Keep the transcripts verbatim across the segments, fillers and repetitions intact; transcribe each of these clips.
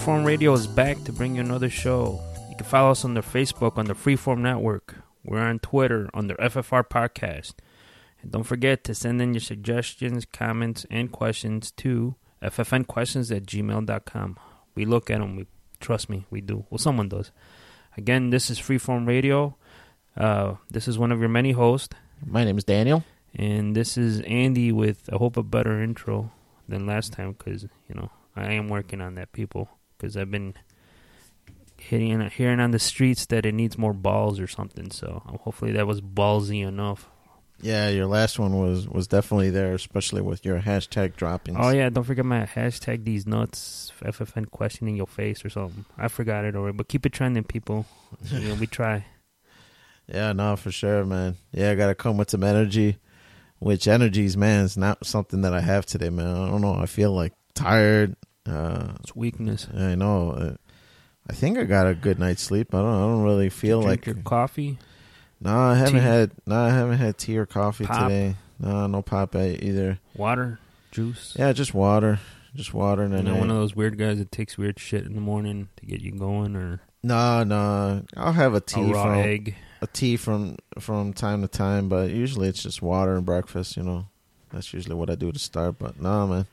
Freeform Radio is back to bring you another show. You can follow us on the Facebook on the Freeform Network. We're on Twitter under F F R Podcast. And don't forget to send in your suggestions, comments, and questions to f f n questions at gmail dot com. We look at them. We, trust me, we do. Well, someone does. Again, this is Freeform Radio. Uh, this is one of your many hosts. My name is Daniel. And this is Andy with, I hope, a better intro than last time because, you know, I am working on that, people, because I've been hitting, hearing on the streets that it needs more balls or something. So hopefully that was ballsy enough. Yeah, your last one was, was definitely there, especially with your hashtag droppings. Oh, yeah, don't forget my hashtag these nuts, F F N question in your face or something. I forgot it already, but keep it trending, people. You know, we try. Yeah, no, for sure, man. Yeah, I got to come with some energy, which energies, man, is not something that I have today, man. I don't know. I feel like tired. Uh, it's weakness. I know. Uh, I think I got a good night's sleep. I don't. I don't really feel Did you drink like your coffee. No, I haven't tea? had. No, I haven't had tea or coffee Pop? today. No, no pop either. Water, juice. Yeah, just water, just water. And You then know, I, one of those weird guys that takes weird shit in the morning to get you going, or no, no. I'll have a tea a raw from egg. a tea from from time to time, but usually it's just water and breakfast. You know, that's usually what I do to start. But no, man.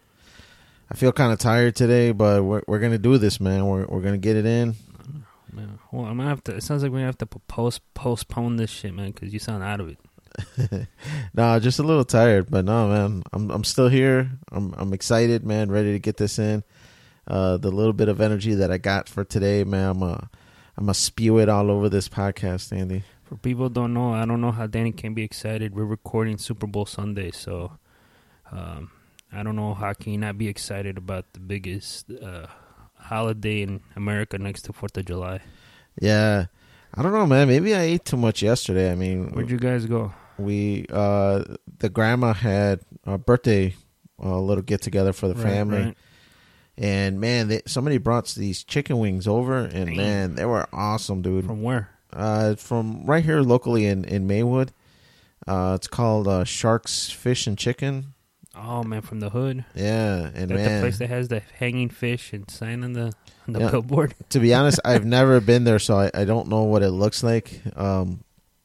I feel kind of tired today, but we're we're gonna do this, man. We're we're gonna get it in. Man, well, I'm gonna have to. It sounds like we're gonna have to post postpone this shit, man, because you sound out of it. No, just a little tired, but no, man. I'm I'm still here. I'm I'm excited, man. Ready to get this in. Uh, the little bit of energy that I got for today, man. I'm uh, I'm gonna spew it all over this podcast, Andy. For people who don't know, I don't know how Danny can be excited. We're recording Super Bowl Sunday, so. Um, I don't know how can you not be excited about the biggest uh, holiday in America next to fourth of July. Yeah. I don't know, man. Maybe I ate too much yesterday. I mean, where'd you guys go? We, uh, the grandma had a birthday, a little get together for the Right, family. right. And, man, they, somebody brought these chicken wings over, and, Damn. man, they were awesome, dude. From where? Uh, from right here locally in, in Maywood. Uh, it's called uh, Sharks Fish and Chicken. Oh, man, from the hood? Yeah, and That man, the place that has the hanging fish and sign on the, on the Yeah. billboard? to be honest, I've never been there, so I, I don't know what it looks like. Um,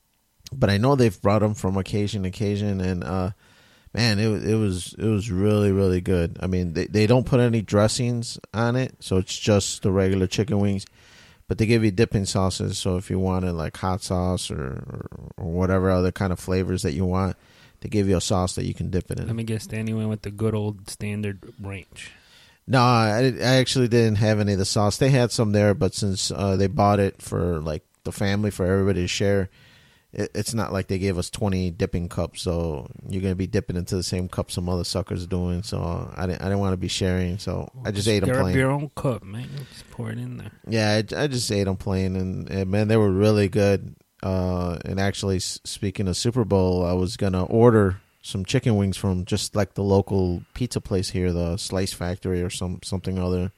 but I know they've brought them from occasion to occasion, and uh, man, it it was it was really really good. I mean, they they don't put any dressings on it, so it's just the regular chicken wings. But they give you dipping sauces, so if you wanted like hot sauce or, or, or whatever other kind of flavors that you want, they give you a sauce that you can dip it in. Let me guess, Danny went with the good old standard ranch. No, I, I actually didn't have any of the sauce. They had some there, but since uh, they bought it for like the family, for everybody to share, it, it's not like they gave us twenty dipping cups. So you're gonna be dipping into the same cup some other suckers are doing. So I didn't, I didn't want to be sharing. So I just ate them Grab plain. your own cup, man. Just pour it in there. Yeah, I, I just ate them plain, and, and man, they were really good. Uh, and actually, s- speaking of Super Bowl, I was gonna order some chicken wings from just like the local pizza place here, the Slice Factory or some something other.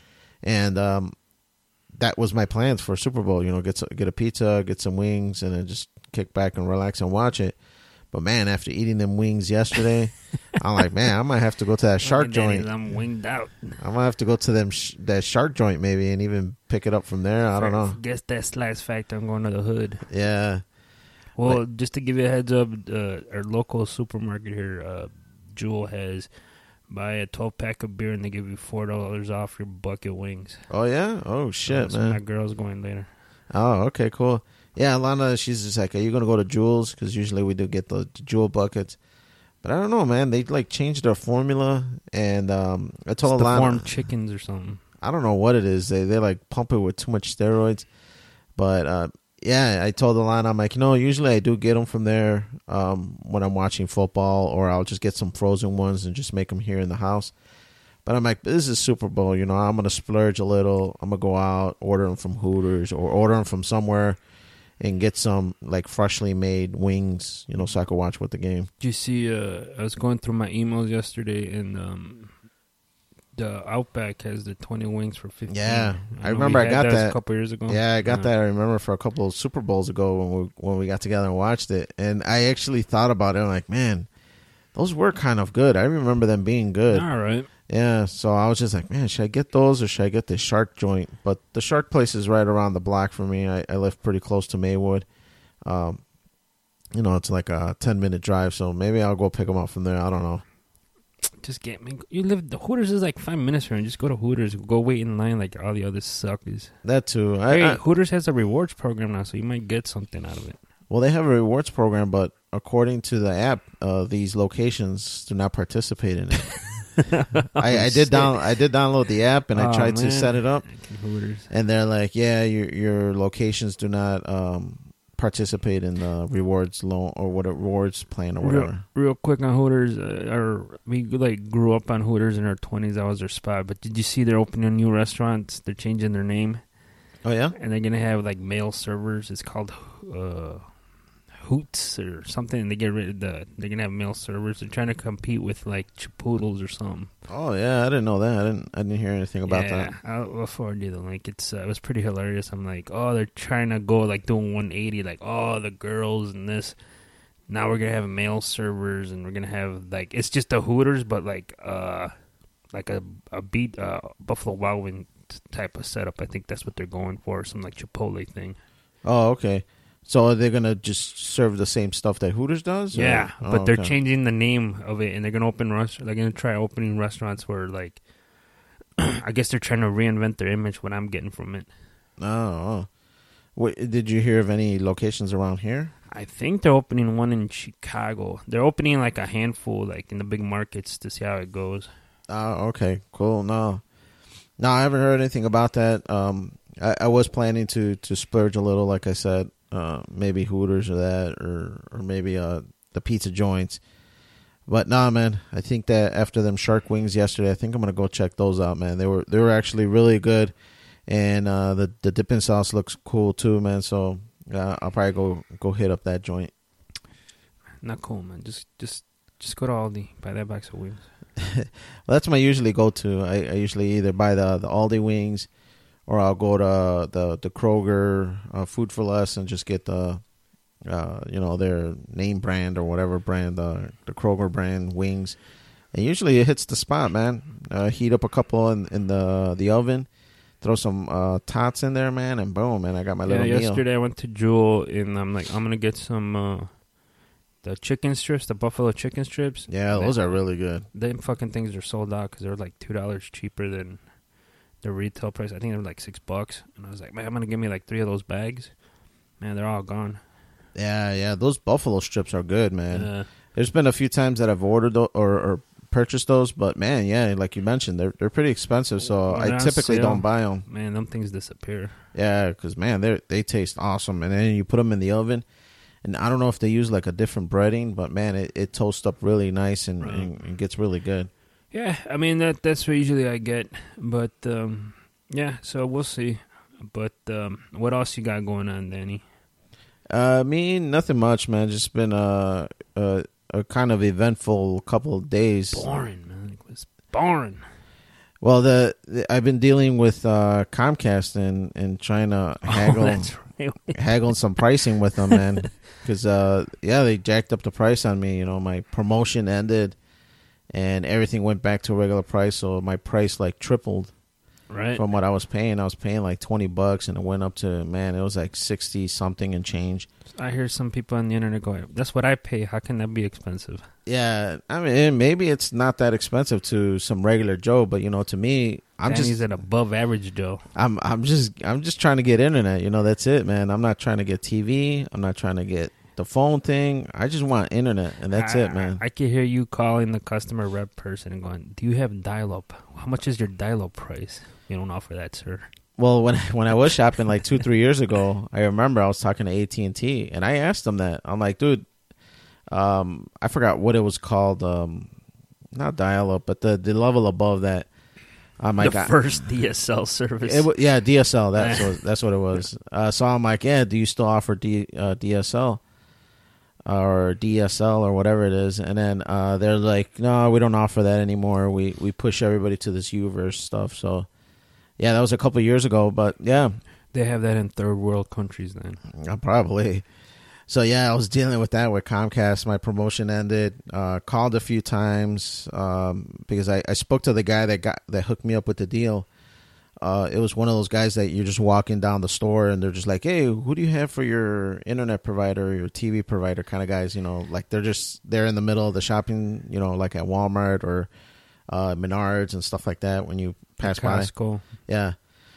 And um, that was my plans for Super Bowl. You know, get some, get a pizza, get some wings, and then just kick back and relax and watch it. But man, after eating them wings yesterday, I'm like, man, I might have to go to that shark Look at Danny, joint. I'm winged out. I might have to go to them sh- that shark joint maybe and even pick it up from there. I don't know. Guess that slice factor. I'm going to the hood. Yeah. Well, just to give you a heads up, uh, our local supermarket here, uh, Jewel, has buy a twelve pack of beer and they give you four dollars off your bucket wings. Oh, yeah? Oh, shit, so man. My girl's going later. Oh, okay, cool. Yeah, Lana, she's just like, are you going to go to Jewel's? Because usually we do get the, the Jewel buckets. But I don't know, man. They, like, changed their formula. And um, I told It's Lana. deformed chickens or something. I don't know what it is. They, they like, pump it with too much steroids. But, uh, yeah, I told Alana, I'm like, you know, usually I do get them from there um, when I'm watching football, or I'll just get some frozen ones and just make them here in the house. But I'm like, this is Super Bowl, you know, I'm going to splurge a little. I'm going to go out, order them from Hooters or order them from somewhere and get some, like, freshly made wings, you know, so I can watch with the game. Did you see, uh, I was going through my emails yesterday, and um, the Outback has the twenty wings for fifteen. Yeah, I know remember we I had got that a couple years ago. Yeah, I got Uh, that. I remember for a couple of Super Bowls ago when we when we got together and watched it, and I actually thought about it. I'm like, man, those were kind of good. I remember them being good. All right. Yeah, so I was just like, man, should I get those or should I get the shark joint? But the shark place is right around the block for me. I, I live pretty close to Maywood. Um, you know, it's like a ten minute drive, so maybe I'll go pick them up from there. I don't know. Just get me. You live. The Hooters is like five minutes from here. Just go to Hooters. Go wait in line like all the other suckers. That too. I, Hey, I, Hooters has a rewards program now, so you might get something out of it. well, they have a rewards program, but according to the app, uh, these locations do not participate in it. I, I did down. I did download the app and I Oh, tried to man. set it up, Hooters. and they're like, "Yeah, your your locations do not um, participate in the rewards loan or what rewards plan or whatever." Real, real quick on Hooters, uh, or we like grew up on Hooters in our twenties. That was their spot. But did you see they're opening new restaurants? They're changing their name, Oh yeah. and they're gonna have like male servers. It's called uh, Hoots or something. They get rid of the. They're gonna have male servers. They're trying to compete with like Chipoodles or something. Oh yeah. I didn't know that. I didn't. I didn't hear anything about yeah, that. I'll, I'll forward you the link. It's uh, it was pretty hilarious. I'm like, oh, they're trying to go like doing one eighty, like oh the girls and this. Now we're gonna have male servers, and we're gonna have like it's just a Hooters, but like uh like a a beat uh Buffalo Wild Wings type of setup. I think that's what they're going for, some like Chipotle thing. Oh okay. So are they gonna just serve the same stuff that Hooters does? or- Yeah, Oh, but they're okay. changing the name of it, and they're gonna open rest- They're gonna try opening restaurants where like I guess they're trying to reinvent their image. What I'm getting from it. Oh. oh. Wait, did you hear of any locations around here? I think they're opening one in Chicago. They're opening like a handful, like in the big markets, to see how it goes. Oh, okay, cool. No, no, I haven't heard anything about that. Um, I, I was planning to to splurge a little, like I said, uh, maybe Hooters or that, or or maybe uh the pizza joints. But nah, man, I think that after them shark wings yesterday, I think I'm gonna go check those out, man. They were they were actually really good, and uh, the the dipping sauce looks cool too, man. So uh, I'll probably go go hit up that joint. Not cool, man. Just, just, just go to Aldi, buy that box of wings. Well, that's my usually go to. I, I usually either buy the the Aldi wings, or I'll go to the the Kroger uh, Food for Less and just get the uh, you know their name brand or whatever brand, uh, the Kroger brand wings. And usually it hits the spot, man. Uh, heat up a couple in, in the the oven, throw some uh, tots in there, man, and boom, man, I got my Yeah, little meal. yesterday I went to Jewel, and I'm like, I'm gonna get some uh, the chicken strips, the buffalo chicken strips. Yeah, those They- are really good. Them fucking things are sold out because they're like two dollars cheaper than the retail price. I think they're like six bucks. And I was like, man, I'm gonna give me like three of those bags. Man, they're all gone. Yeah, yeah, those buffalo strips are good, man. Uh, There's been a few times that I've ordered tho- or, or purchased those, but man, yeah, like you mentioned, they're they're pretty expensive, so When I they're on typically sale. don't buy them. man, them things disappear. Yeah, because man, they they taste awesome, and then you put them in the oven, and I don't know if they use like a different breading, but man, it, it toasts up really nice and, Right. and, and gets really good. Yeah, I mean that that's what usually I get, but um, yeah, so we'll see. But um, what else you got going on, Danny? Uh, me, nothing much, man. Just been a a, a kind of eventful couple of days. Boring, man. It was boring. Well, the, the I've been dealing with uh, Comcast and, and trying to haggle Oh, that's right. haggling some pricing with them, man. Because uh, yeah, they jacked up the price on me. You know, my promotion ended, and everything went back to a regular price. So my price like tripled Right. from what I was paying. I was paying like twenty bucks, and it went up to man, it was like sixty something and change. I hear some people on the internet going, "That's what I pay. How can that be expensive?" Yeah, I mean, maybe it's not that expensive to some regular Joe, but you know, to me, I'm Danny's just an above average Joe. I'm I'm just I'm just trying to get internet. You know, that's it, man. I'm not trying to get T V. I'm not trying to get the phone thing. I just want internet, and that's I, it, man. I, I can hear you calling the customer rep person and going, "Do you have dial-up? How much is your dial-up price?" You don't offer that, sir. Well, when when I was shopping like two three years ago, I remember I was talking to A T and T, and I asked them that. I'm like, dude, um, I forgot what it was called. Um, not dial up, but the the level above that. I'm like, the I- first D S L service. It, wa- yeah, D S L. That's what, that's what it was. Uh, so I'm like, yeah, do you still offer D, uh, D S L or D S L or whatever it is? And then uh, they're like, no, we don't offer that anymore. We we push everybody to this Uverse stuff. So yeah, that was a couple of years ago. But yeah, They have that in third world countries then. uh, probably. So yeah, I was dealing with that with Comcast. My promotion ended. Uh, called a few times um, because I, I spoke to the guy that got that hooked me up with the deal. Uh, it was one of those guys that you're just walking down the store and they're just like, "Hey, who do you have for your internet provider, your T V provider?" Kind of guys, you know, like they're just they're in the middle of the shopping, you know, like at Walmart or uh, Menards and stuff like that. When you pass by, Costco. yeah.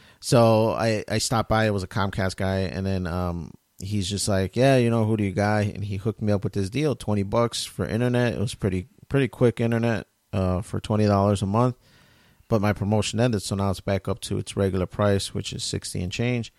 So I I stopped by. It was a Comcast guy, and then um. He's just like, yeah, you know, who do you got? And he hooked me up with this deal, twenty bucks for internet. It was pretty pretty quick internet uh, for twenty dollars a month. But my promotion ended, so now it's back up to its regular price, which is sixty and change.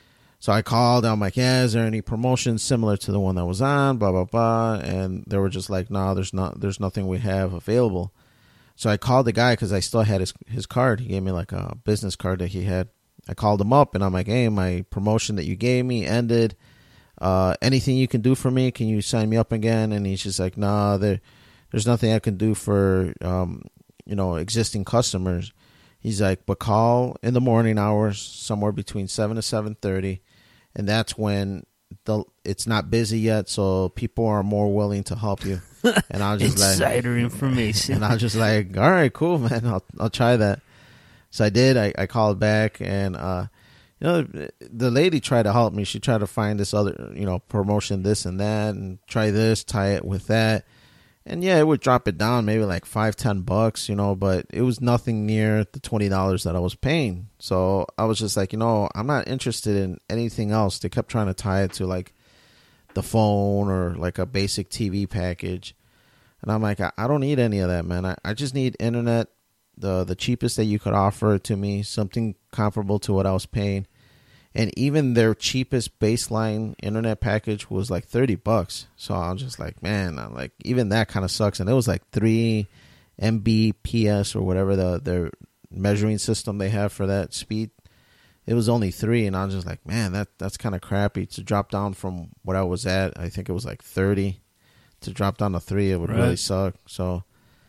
So I called. I'm like, yeah, is there any promotions similar to the one that was on? Blah, blah, blah. And they were just like, no, there's not. There's nothing we have available. So I called the guy because I still had his, his card. He gave me like a business card that he had. I called him up, and I'm like, hey, my promotion that you gave me ended. Uh, anything you can do for me? Can you sign me up again? And he's just like, nah, there, there's nothing I can do for, um, you know, existing customers. He's like, but call in the morning hours, somewhere between seven to seven thirty, and that's when the it's not busy yet, so people are more willing to help you. And I was just Insider like, Insider information. And I was just like, all right, cool, man. I'll I'll try that. So I did. I, I called back, and uh, you know, the lady tried to help me. She tried to find this other, you know, promotion, this and that, and try this, tie it with that. And yeah, it would drop it down maybe like five, ten bucks, you know, but it was nothing near the twenty dollars that I was paying. So I was just like, you know, I'm not interested in anything else. They kept trying to tie it to like the phone or like a basic T V package. And I'm like, I, I don't need any of that, man. I, I just need internet, the the cheapest that you could offer to me, something comparable to what I was paying. And even their cheapest baseline internet package was like thirty bucks. So I was just like, man, I'm like, even that kind of sucks. And it was like three M B P S or whatever the their measuring system they have for that speed. It was only three. And I was just like, man, that that's kind of crappy to drop down from what I was at. I think it was like thirty. To drop down to three, it would right. really suck. So,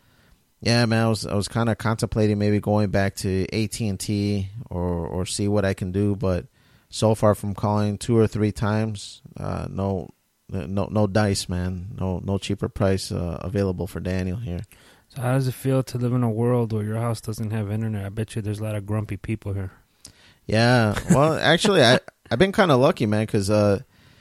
yeah, man, I was I was kind of contemplating maybe going back to A T and T or or see what I can do, but so far from calling two or three times, uh, no, no, no dice, man. No, no cheaper price uh, available for Daniel here. So how does it feel to live in a world where your house doesn't have internet? I bet you there's a lot of grumpy people here. Yeah, well, actually, I I've been kind of lucky, man, because uh,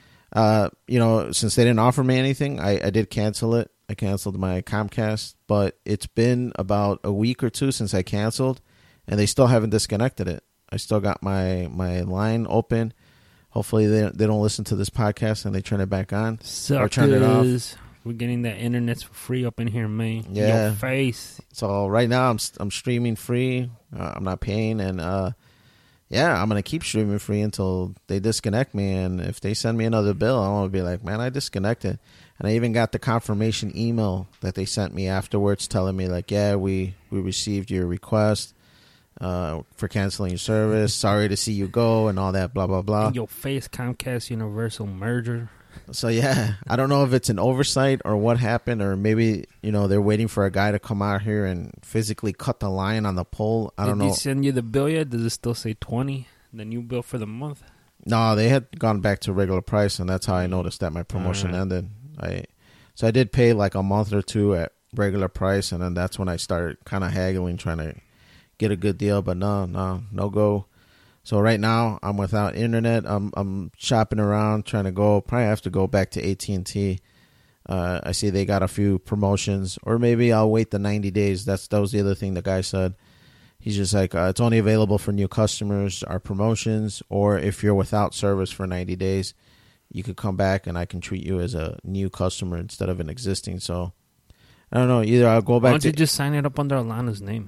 uh, you know, since they didn't offer me anything, I, I did cancel it. I canceled my Comcast, but it's been about a week or two since I canceled, and they still haven't disconnected it. I still got my, my line open. Hopefully they they don't listen to this podcast and they turn it back on. Suckers. Or turn it off. We're getting that internet for free up in here, man. Yeah. Your face. So right now I'm I'm streaming free. Uh, I'm not paying, and uh, yeah, I'm gonna keep streaming free until they disconnect me. And if they send me another bill, I want to be like, man, I disconnected. And I even got the confirmation email that they sent me afterwards, telling me like, yeah, we we received your request. Uh, for canceling your service, sorry to see you go, and all that, blah blah blah. In your face, Comcast Universal merger. So yeah, I don't know if it's an oversight or what happened, or maybe you know they're waiting for a guy to come out here and physically cut the line on the pole. I don't Did know. Did they send you the bill yet? Does it still say twenty? The new bill for the month? No, they had gone back to regular price, and that's how I noticed that my promotion right. ended. I so I did pay like a month or two at regular price, and then that's when I started kind of haggling, trying to get a good deal, but no, no, no go. So right now I'm without internet. I'm I'm shopping around, trying to go. Probably have to go back to A T and T. Uh, I see they got a few promotions, or maybe I'll wait the ninety days. That's that was the other thing the guy said. He's just like, uh, it's only available for new customers, our promotions, or if you're without service for ninety days, you could come back and I can treat you as a new customer instead of an existing. So I don't know. Either I'll go back. Why don't to, you just sign it up under Alana's name?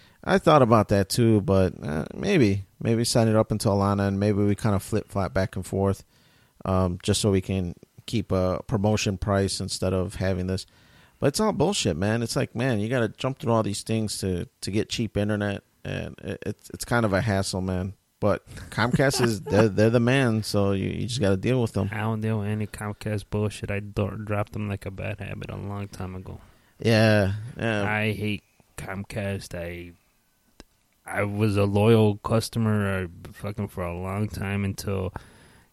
I thought about that too, but uh, maybe, maybe sign it up into Alana, and maybe we kind of flip flop back and forth, um, just so we can keep a promotion price instead of having this. But it's all bullshit, man. It's like, man, you got to jump through all these things to, to get cheap internet, and it, it's it's kind of a hassle, man. But Comcast is they're, they're the man, so you, you just got to deal with them. I don't deal with any Comcast bullshit. I do- dropped them like a bad habit a long time ago. Yeah, yeah. I hate Comcast. I. I was a loyal customer uh, fucking for a long time until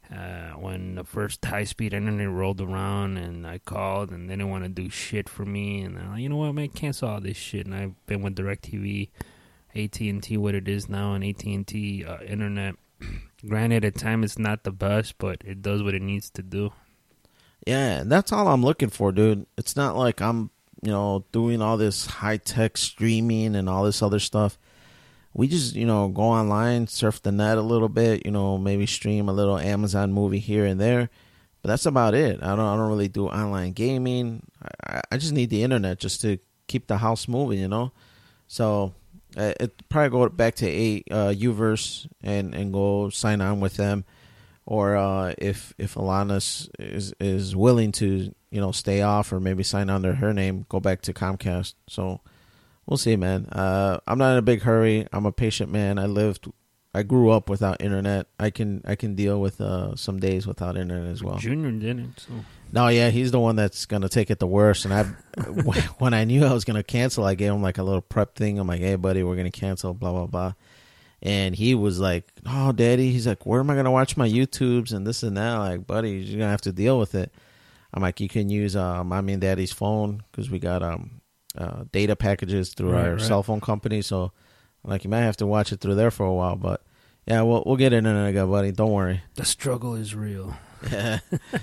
Uh, when the first high-speed internet rolled around, and I called, and they didn't want to do shit for me, and I'm like, you know what, man, cancel all this shit. And I've been with DirecTV, A T and T, what it is now, and A T and T uh, internet. Granted, at times it's not the best, but it does what it needs to do. Yeah, that's all I'm looking for, dude. It's not like I'm, you know, doing all this high-tech streaming and all this other stuff. We just, you know, go online, surf the net a little bit, you know, maybe stream a little Amazon movie here and there. But that's about it. I don't I don't really do online gaming. I, I just need the internet just to keep the house moving, you know. So uh, it probably go back to a uh, Uverse and, and go sign on with them. Or uh, if if Alana is is willing to, you know, stay off or maybe sign under her name, go back to Comcast. So we'll see, man. Uh, I'm not in a big hurry. I'm a patient man. I lived, I grew up without internet. I can I can deal with uh, some days without internet as well. Junior didn't. So. No, yeah, he's the one that's gonna take it the worst. And I, when I knew I was gonna cancel, I gave him like a little prep thing. I'm like, hey, buddy, we're gonna cancel, blah blah blah. And he was like, oh, daddy, he's like, where am I gonna watch my YouTubes and this and that? Like, buddy, you're gonna have to deal with it. I'm like, you can use uh, mommy and daddy's phone because we got um. Uh, data packages through right, our right. cell phone company, so like you might have to watch it through there for a while, but yeah, we'll we'll get internet again, buddy. Don't worry. The struggle is real. Yeah,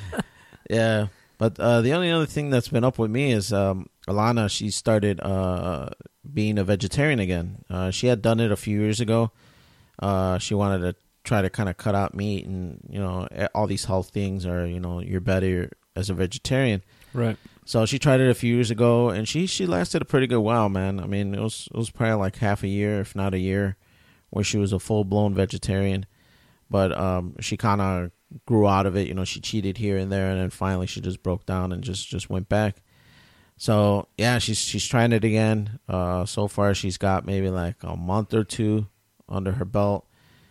yeah. But uh, the only other thing that's been up with me is um, Alana. She started uh, being a vegetarian again. Uh, she had done it a few years ago. Uh, she wanted to try to kind of cut out meat, and you know, all these health things are, you know, you're better as a vegetarian, right? So she tried it a few years ago, and she, she lasted a pretty good while, man. I mean, it was it was probably like half a year, if not a year, where she was a full-blown vegetarian. But um, she kind of grew out of it. You know, she cheated here and there, and then finally she just broke down and just, just went back. So, yeah, she's she's trying it again. Uh, so far, she's got maybe like a month or two under her belt.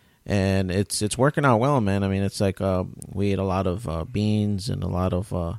And it's it's working out well, man. I mean, it's like uh, we ate a lot of uh, beans and a lot of... Uh,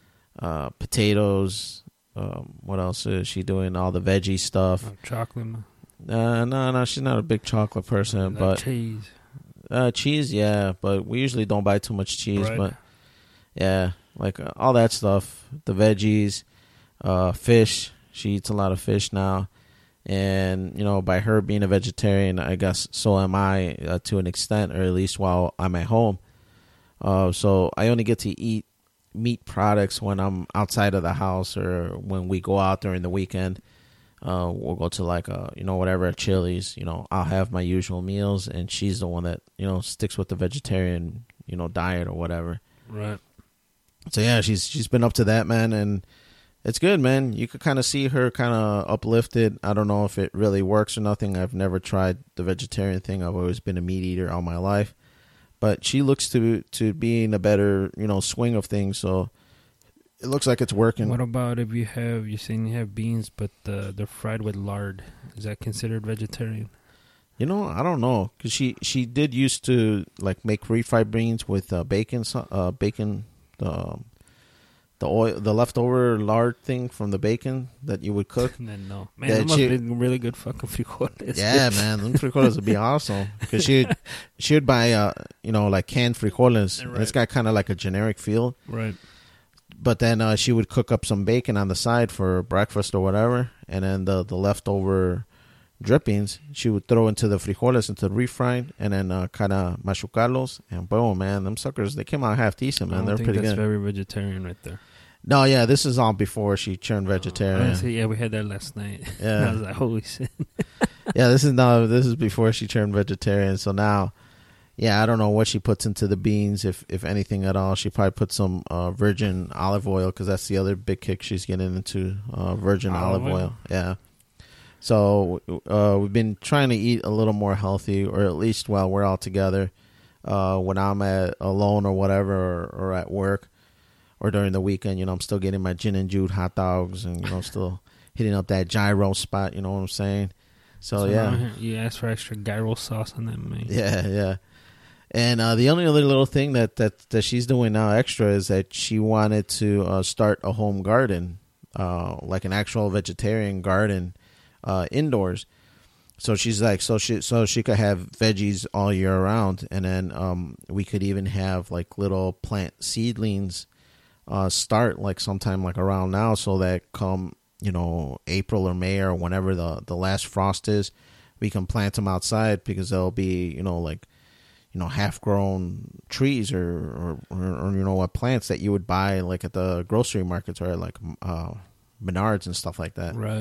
Uh, potatoes. Um, what else is she doing? All the veggie stuff. Oh, chocolate. Uh, no, no, she's not a big chocolate person. Like but cheese. Uh, cheese, yeah. But we usually don't buy too much cheese. Right. But yeah, like uh, all that stuff. The veggies, uh, fish. She eats a lot of fish now. And, you know, by her being a vegetarian, I guess so am I uh, to an extent, or at least while I'm at home. Uh, so I only get to eat meat products when I'm outside of the house or when we go out during the weekend. Uh, we'll go to like a, you know, whatever at Chili's, you know, I'll have my usual meals, and she's the one that, you know, sticks with the vegetarian, you know, diet or whatever. Right. So yeah, she's, she's been up to that, man. And it's good, man. You could kind of see her kind of uplifted. I don't know if it really works or nothing. I've never tried the vegetarian thing. I've always been a meat eater all my life. But she looks to to be in a better, you know, swing of things. So it looks like it's working. What about if you have, you're saying you have beans, but uh, they're fried with lard? Is that considered vegetarian? You know, I don't know. Because she, she did used to, like, make refried beans with uh, bacon, uh, bacon, the the oil, the leftover lard thing from the bacon that you would cook. Then no. Man, that must have been really good fucking frijoles. Yeah, man. Them frijoles would be awesome. Because she would, she would buy, uh, you know, like canned frijoles. Right. And it's got kind of like a generic feel. Right. But then uh, she would cook up some bacon on the side for breakfast or whatever. And then the, the leftover drippings, she would throw into the frijoles, into the refried, and then uh, kind of machucarlos. And boom, man. Them suckers, they came out half decent, man. I don't They're think pretty that's good. Very vegetarian right there. No, yeah, this is all before she turned vegetarian. Oh, see, yeah, we had that last night. Yeah. I was like, holy shit. Yeah, this is no, this is before she turned vegetarian. So now, yeah, I don't know what she puts into the beans, if if anything at all. She probably puts some uh, virgin olive oil, because that's the other big kick she's getting into, uh, virgin olive, olive oil. oil. Yeah. So uh, we've been trying to eat a little more healthy, or at least while we're all together. Uh, when I'm at alone or whatever, or, or at work, or during the weekend, you know, I'm still getting my gin and jude hot dogs, and, you know, still hitting up that gyro spot, you know what I'm saying? So, so yeah. You asked for extra gyro sauce on that, man. Yeah, yeah. And uh, the only other little thing that, that, that she's doing now extra is that she wanted to uh, start a home garden, uh, like an actual vegetarian garden uh, indoors. So she's like, so she so she could have veggies all year round, and then um, we could even have like little plant seedlings uh, start like sometime like around now, so that come you know April or May or whenever the the last frost is, we can plant them outside because they'll be you know like you know half grown trees or or, or or you know what plants that you would buy like at the grocery markets or like uh, Menards and stuff like that. Right.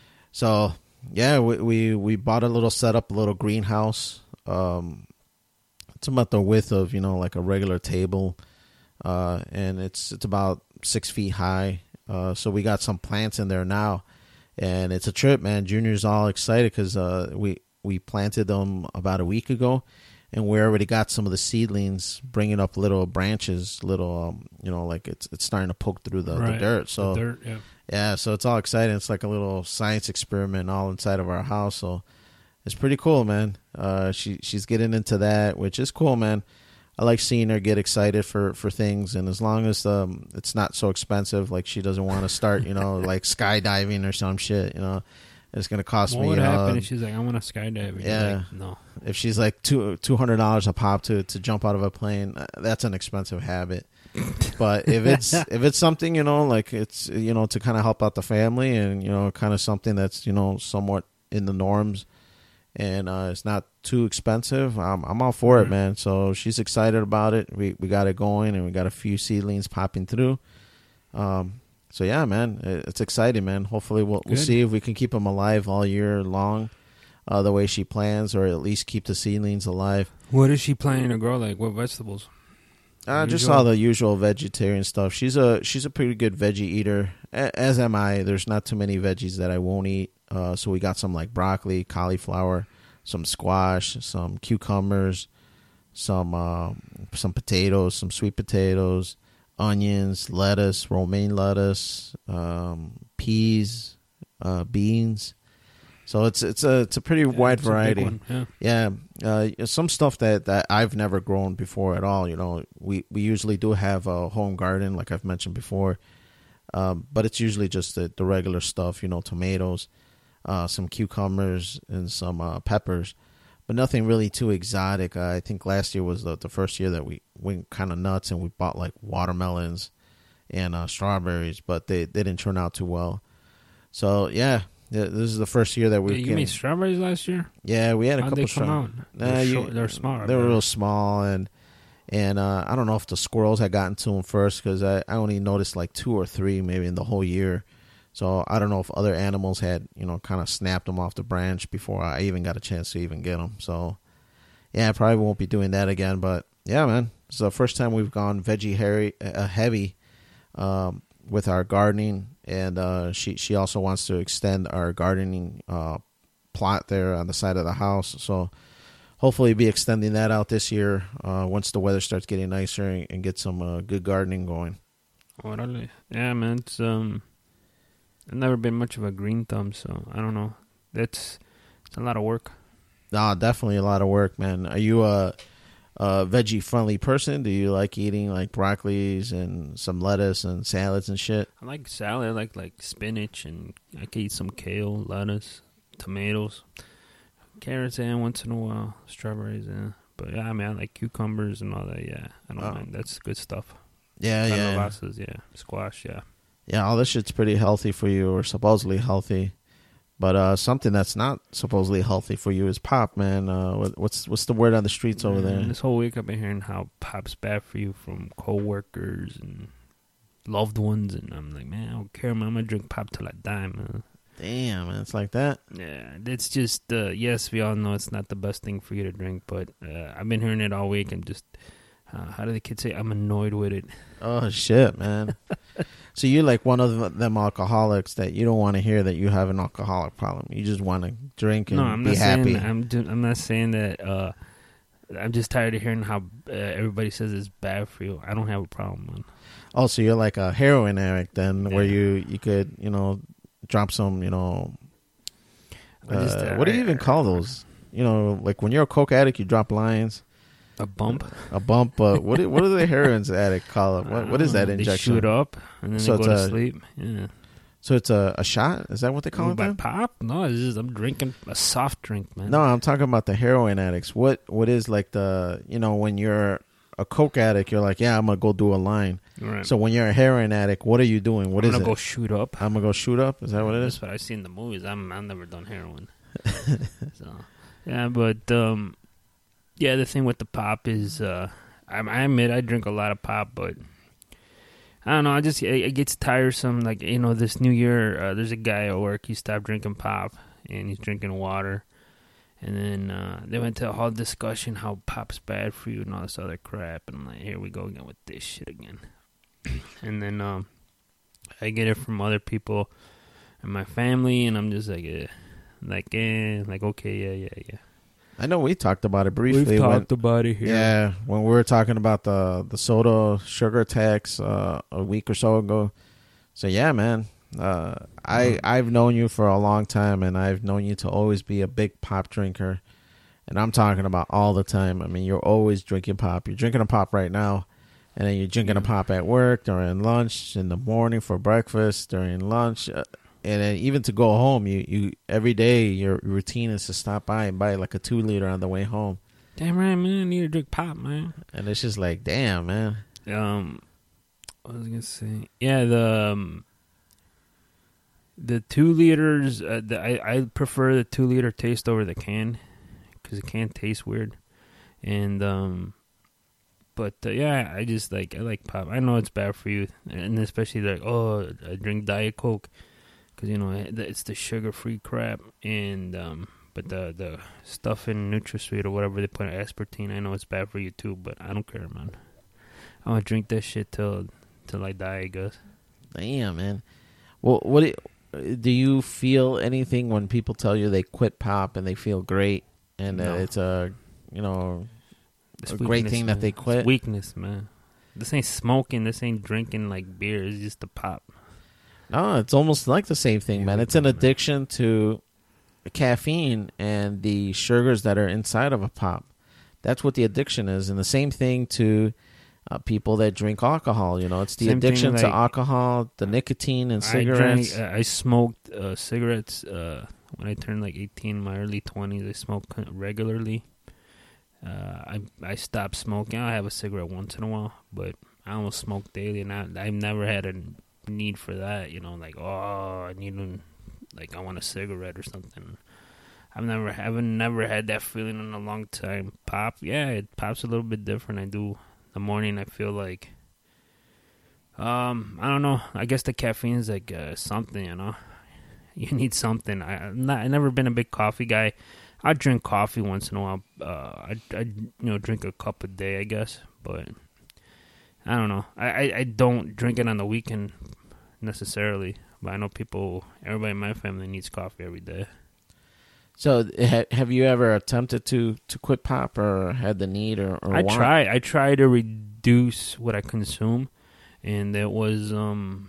So. Yeah, we, we we bought a little setup, a little greenhouse. Um, it's about the width of you know like a regular table, uh, and it's it's about six feet high. Uh, so we got some plants in there now, and it's a trip, man. Junior's all excited because uh, we we planted them about a week ago, and we already got some of the seedlings bringing up little branches, little um, you know like it's it's starting to poke through the, right. the dirt. So the dirt, yeah. Yeah, so it's all exciting. It's like a little science experiment all inside of our house. So it's pretty cool, man. Uh, she she's getting into that, which is cool, man. I like seeing her get excited for, for things, and as long as um it's not so expensive, like she doesn't want to start, you know, like skydiving or some shit, you know, it's gonna cost what me. What would uh, happen if she's like, I want to skydive? Yeah, like, no. If she's like two two hundred dollars a pop to to jump out of a plane, that's an expensive habit. But if it's if it's something you know like it's you know to kind of help out the family and you know kind of something that's you know somewhat in the norms and uh, it's not too expensive, I'm I'm all for it, man. So she's excited about it. We we got it going and we got a few seedlings popping through. Um, so yeah, man, it's exciting, man. Hopefully we'll we'll see if we can keep them alive all year long, uh, the way she plans, or at least keep the seedlings alive. What is she planning to grow? Like what vegetables? Uh, just all the usual vegetarian stuff. She's a she's a pretty good veggie eater, as am I. There's not too many veggies that I won't eat. Uh, so we got some like broccoli, cauliflower, some squash, some cucumbers, some uh, some potatoes, some sweet potatoes, onions, lettuce, romaine lettuce, um, peas, uh, beans. So it's it's a it's a pretty yeah, wide variety. Yeah, yeah. Uh, some stuff that, that I've never grown before at all. You know, we, we usually do have a home garden, like I've mentioned before, um, but it's usually just the, the regular stuff. You know, tomatoes, uh, some cucumbers, and some uh, peppers, but nothing really too exotic. Uh, I think last year was the, the first year that we went kind of nuts and we bought like watermelons and uh, strawberries, but they, they didn't turn out too well. So yeah. Yeah, this is the first year that we. Yeah, you made strawberries last year? Yeah, we had a How'd couple. They come out? Nah, they're, you, short, they're small. They were real small, and and uh, I don't know if the squirrels had gotten to them first because I, I only noticed like two or three maybe in the whole year. So I don't know if other animals had you know kind of snapped them off the branch before I even got a chance to even get them. So yeah, I probably won't be doing that again. But yeah, man, it's the first time we've gone veggie hairy, uh, heavy um, with our gardening. And uh, she she also wants to extend our gardening uh, plot there on the side of the house. So hopefully be extending that out this year uh, once the weather starts getting nicer and, and get some uh, good gardening going. Orale. Yeah, man. It's, um, I've never been much of a green thumb, so I don't know. It's, it's a lot of work. Nah, definitely a lot of work, man. Are you a, a veggie-friendly person? Do you like eating like broccolis and some lettuce and salads and shit? I like salad. I like like spinach, and I can eat some kale, lettuce, tomatoes, carrots, and once in a while strawberries. Yeah. But yeah, I mean, I like cucumbers and all that. Yeah, I don't oh. mind. That's good stuff. Yeah, yeah. Calabasas, yeah. Squash, yeah. Yeah, all this shit's pretty healthy for you, or supposedly healthy. But uh, something that's not supposedly healthy for you is pop, man. Uh, what, what's what's the word on the streets over there? This whole week I've been hearing how pop's bad for you from coworkers and loved ones, and I'm like, man, I don't care, man. I'm gonna drink pop till I die, man. Damn, man, it's like that. Yeah, it's just uh, yes, we all know it's not the best thing for you to drink, but uh, I've been hearing it all week, and just uh, how do the kids say? I'm annoyed with it. Oh shit, man. So you're like one of them alcoholics that you don't want to hear that you have an alcoholic problem. You just want to drink and no, I'm be not happy. Saying, I'm, do, I'm not saying that. Uh, I'm just tired of hearing how uh, everybody says it's bad for you. I don't have a problem, man. Oh, so you're like a heroin addict then, yeah. where you, you could, you know, drop some, you know, uh, just, uh, what do you even call those? You know, like when you're a coke addict, you drop lines. A bump, a bump. Uh, what do, what do the heroin addict call it? What what is that injection? They shoot up and then so they go to a, sleep. Yeah. So it's a, a shot? Is that what they call it? By then? pop? No, it's just I'm drinking a soft drink, man. No, I'm talking about the heroin addicts. What What is like the, you know, when you're a coke addict, you're like, yeah, I'm going to go do a line. Right. So when you're a heroin addict, what are you doing? What I'm is gonna it? go shoot up. I'm going to go shoot up? Is that what it is? That's what I see in the movies. I'm, I've never done heroin. So, yeah, but, um, yeah, the thing with the pop is, uh, I, I admit I drink a lot of pop, but I don't know. I just it, it gets tiresome. Like, you know, this New Year, uh, there's a guy at work. He stopped drinking pop and he's drinking water. And then uh, they went to a whole discussion how pop's bad for you and all this other crap. And I'm like, here we go again with this shit again. And then um, I get it from other people in my family, and I'm just like, eh, like, eh, like okay, yeah, yeah, yeah. I know we talked about it briefly. We've talked when, about it here. Yeah, when we were talking about the, the soda sugar tax uh, a week or so ago. So, yeah, man, uh, I, I've known you for a long time, and I've known you to always be a big pop drinker. And I'm talking about all the time. I mean, you're always drinking pop. You're drinking a pop right now, and then you're drinking a pop at work, during lunch, in the morning for breakfast, during lunch. Uh, And then even to go home, you, you every day your routine is to stop by and buy like a two liter on the way home. Damn right, man. I need to drink pop, man. And it's just like, damn, man. Um, what was I gonna say? Yeah, the um, the two liters. Uh, the, I I prefer the two liter taste over the can because the can tastes weird. And um, but uh, yeah, I just like I like pop. I know it's bad for you, and especially like, oh, I drink Diet Coke. Because, you know, it's the sugar-free crap, and um, but the the stuff in NutraSweet or whatever they put in aspartame, I know it's bad for you too, but I don't care, man. I'm gonna drink that shit till till I die, I guess. Damn, man. Well, what do you, do you feel anything when people tell you they quit pop and they feel great, and No. uh, it's a you know It's a great weakness, thing man. that they quit? It's weakness, man. This ain't smoking. This ain't drinking like beer. It's just the pop. No, it's almost like the same thing, Here man. we It's go, an man. addiction to caffeine and the sugars that are inside of a pop. That's what the addiction is. And the same thing to uh, people that drink alcohol. You know, it's the Same thing, addiction to like- alcohol, the nicotine and I cigarettes. drank, uh, I smoked uh, cigarettes uh, when I turned like eighteen, my early twenties. I smoked regularly. Uh, I I stopped smoking. I have a cigarette once in a while, but I almost smoke daily, and I, I've never had a need for that. You know, like, oh, I need to, like, I want a cigarette or something. I've never haven't never had that feeling in a long time. Pop, yeah, it pops a little bit different. I do. In the morning, I feel like, um, I don't know. I guess the caffeine is like uh, something, you know. You need something. I, I'm not. I've never been a big coffee guy. I drink coffee once in a while. Uh, I, I, you know, drink a cup a day, I guess. But I don't know. I, I, I don't drink it on the weekend necessarily. But I know people, everybody in my family needs coffee every day. So, ha- have you ever attempted to, to quit pop or had the need or, or I want? try. I try to reduce what I consume, and it was um,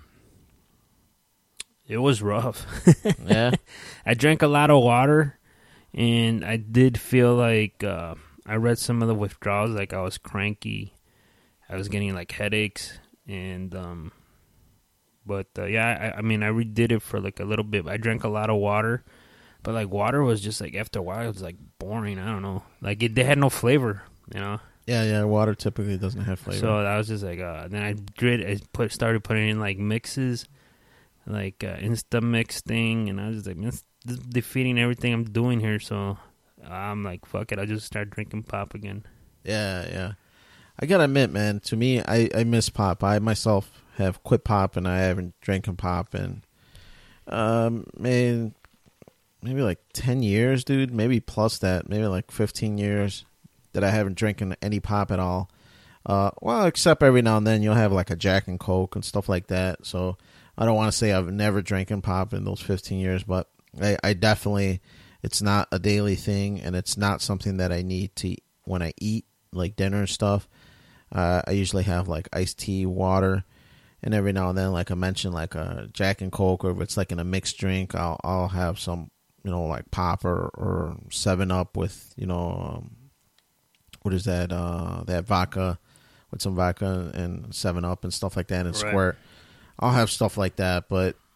it was rough. Yeah. I drank a lot of water, and I did feel like uh, I read some of the withdrawals. Like I was cranky, I was getting like headaches, and um, but uh, yeah, I, I mean, I redid it for like a little bit. I drank a lot of water. But, like, water was just, like, after a while, it was, like, boring. I don't know. Like, it they had no flavor, you know? Yeah, yeah. Water typically doesn't have flavor. So, I was just, like, uh, then I did, I put, started putting in, like, mixes, like, uh, Instamix thing, and I was just, like, man, this is defeating everything I'm doing here, so I'm like, fuck it, I'll just start drinking pop again. Yeah, yeah. I gotta admit, man, to me, I, I miss pop. I myself have quit pop, and I haven't drinking pop, and, um, man... maybe like ten years, dude. Maybe plus that. Maybe like fifteen years that I haven't drinking any pop at all. Uh, well, except every now and then you'll have like a Jack and Coke and stuff like that. So I don't want to say I've never drinking pop in those fifteen years, but I, I definitely, it's not a daily thing, and it's not something that I need to eat when I eat, like dinner and stuff. Uh, I usually have like iced tea, water, and every now and then, like I mentioned, like a Jack and Coke, or if it's like in a mixed drink, I'll I'll have some, you know, like pop or, or seven up with, you know, um, what is that, uh, that vodka, with some vodka and seven up and stuff like that, and Right. Squirt. I'll have stuff like that, but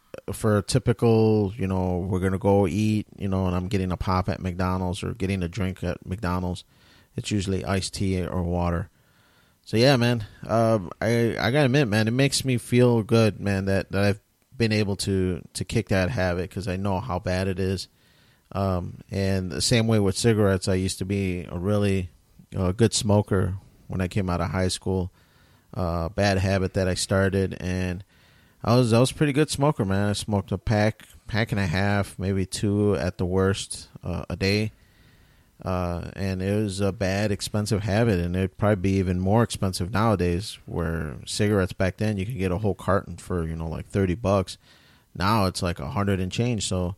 for a typical, you know, we're gonna go eat, you know, and I'm getting a pop at McDonald's or getting a drink at McDonald's, it's usually iced tea or water. So yeah, man, uh, I I gotta admit, man, it makes me feel good, man, that, that I've been able to to kick that habit because I know how bad it is. Um, and the same way with cigarettes, I used to be a really uh, good smoker when I came out of high school. Uh, bad habit that I started, and I was I was a pretty good smoker, man. I smoked a pack, pack and a half, maybe two at the worst uh, a day. Uh, and it was a bad, expensive habit, and it'd probably be even more expensive nowadays. Where cigarettes back then, you could get a whole carton for, you know, like thirty bucks. Now it's like a hundred and change. So,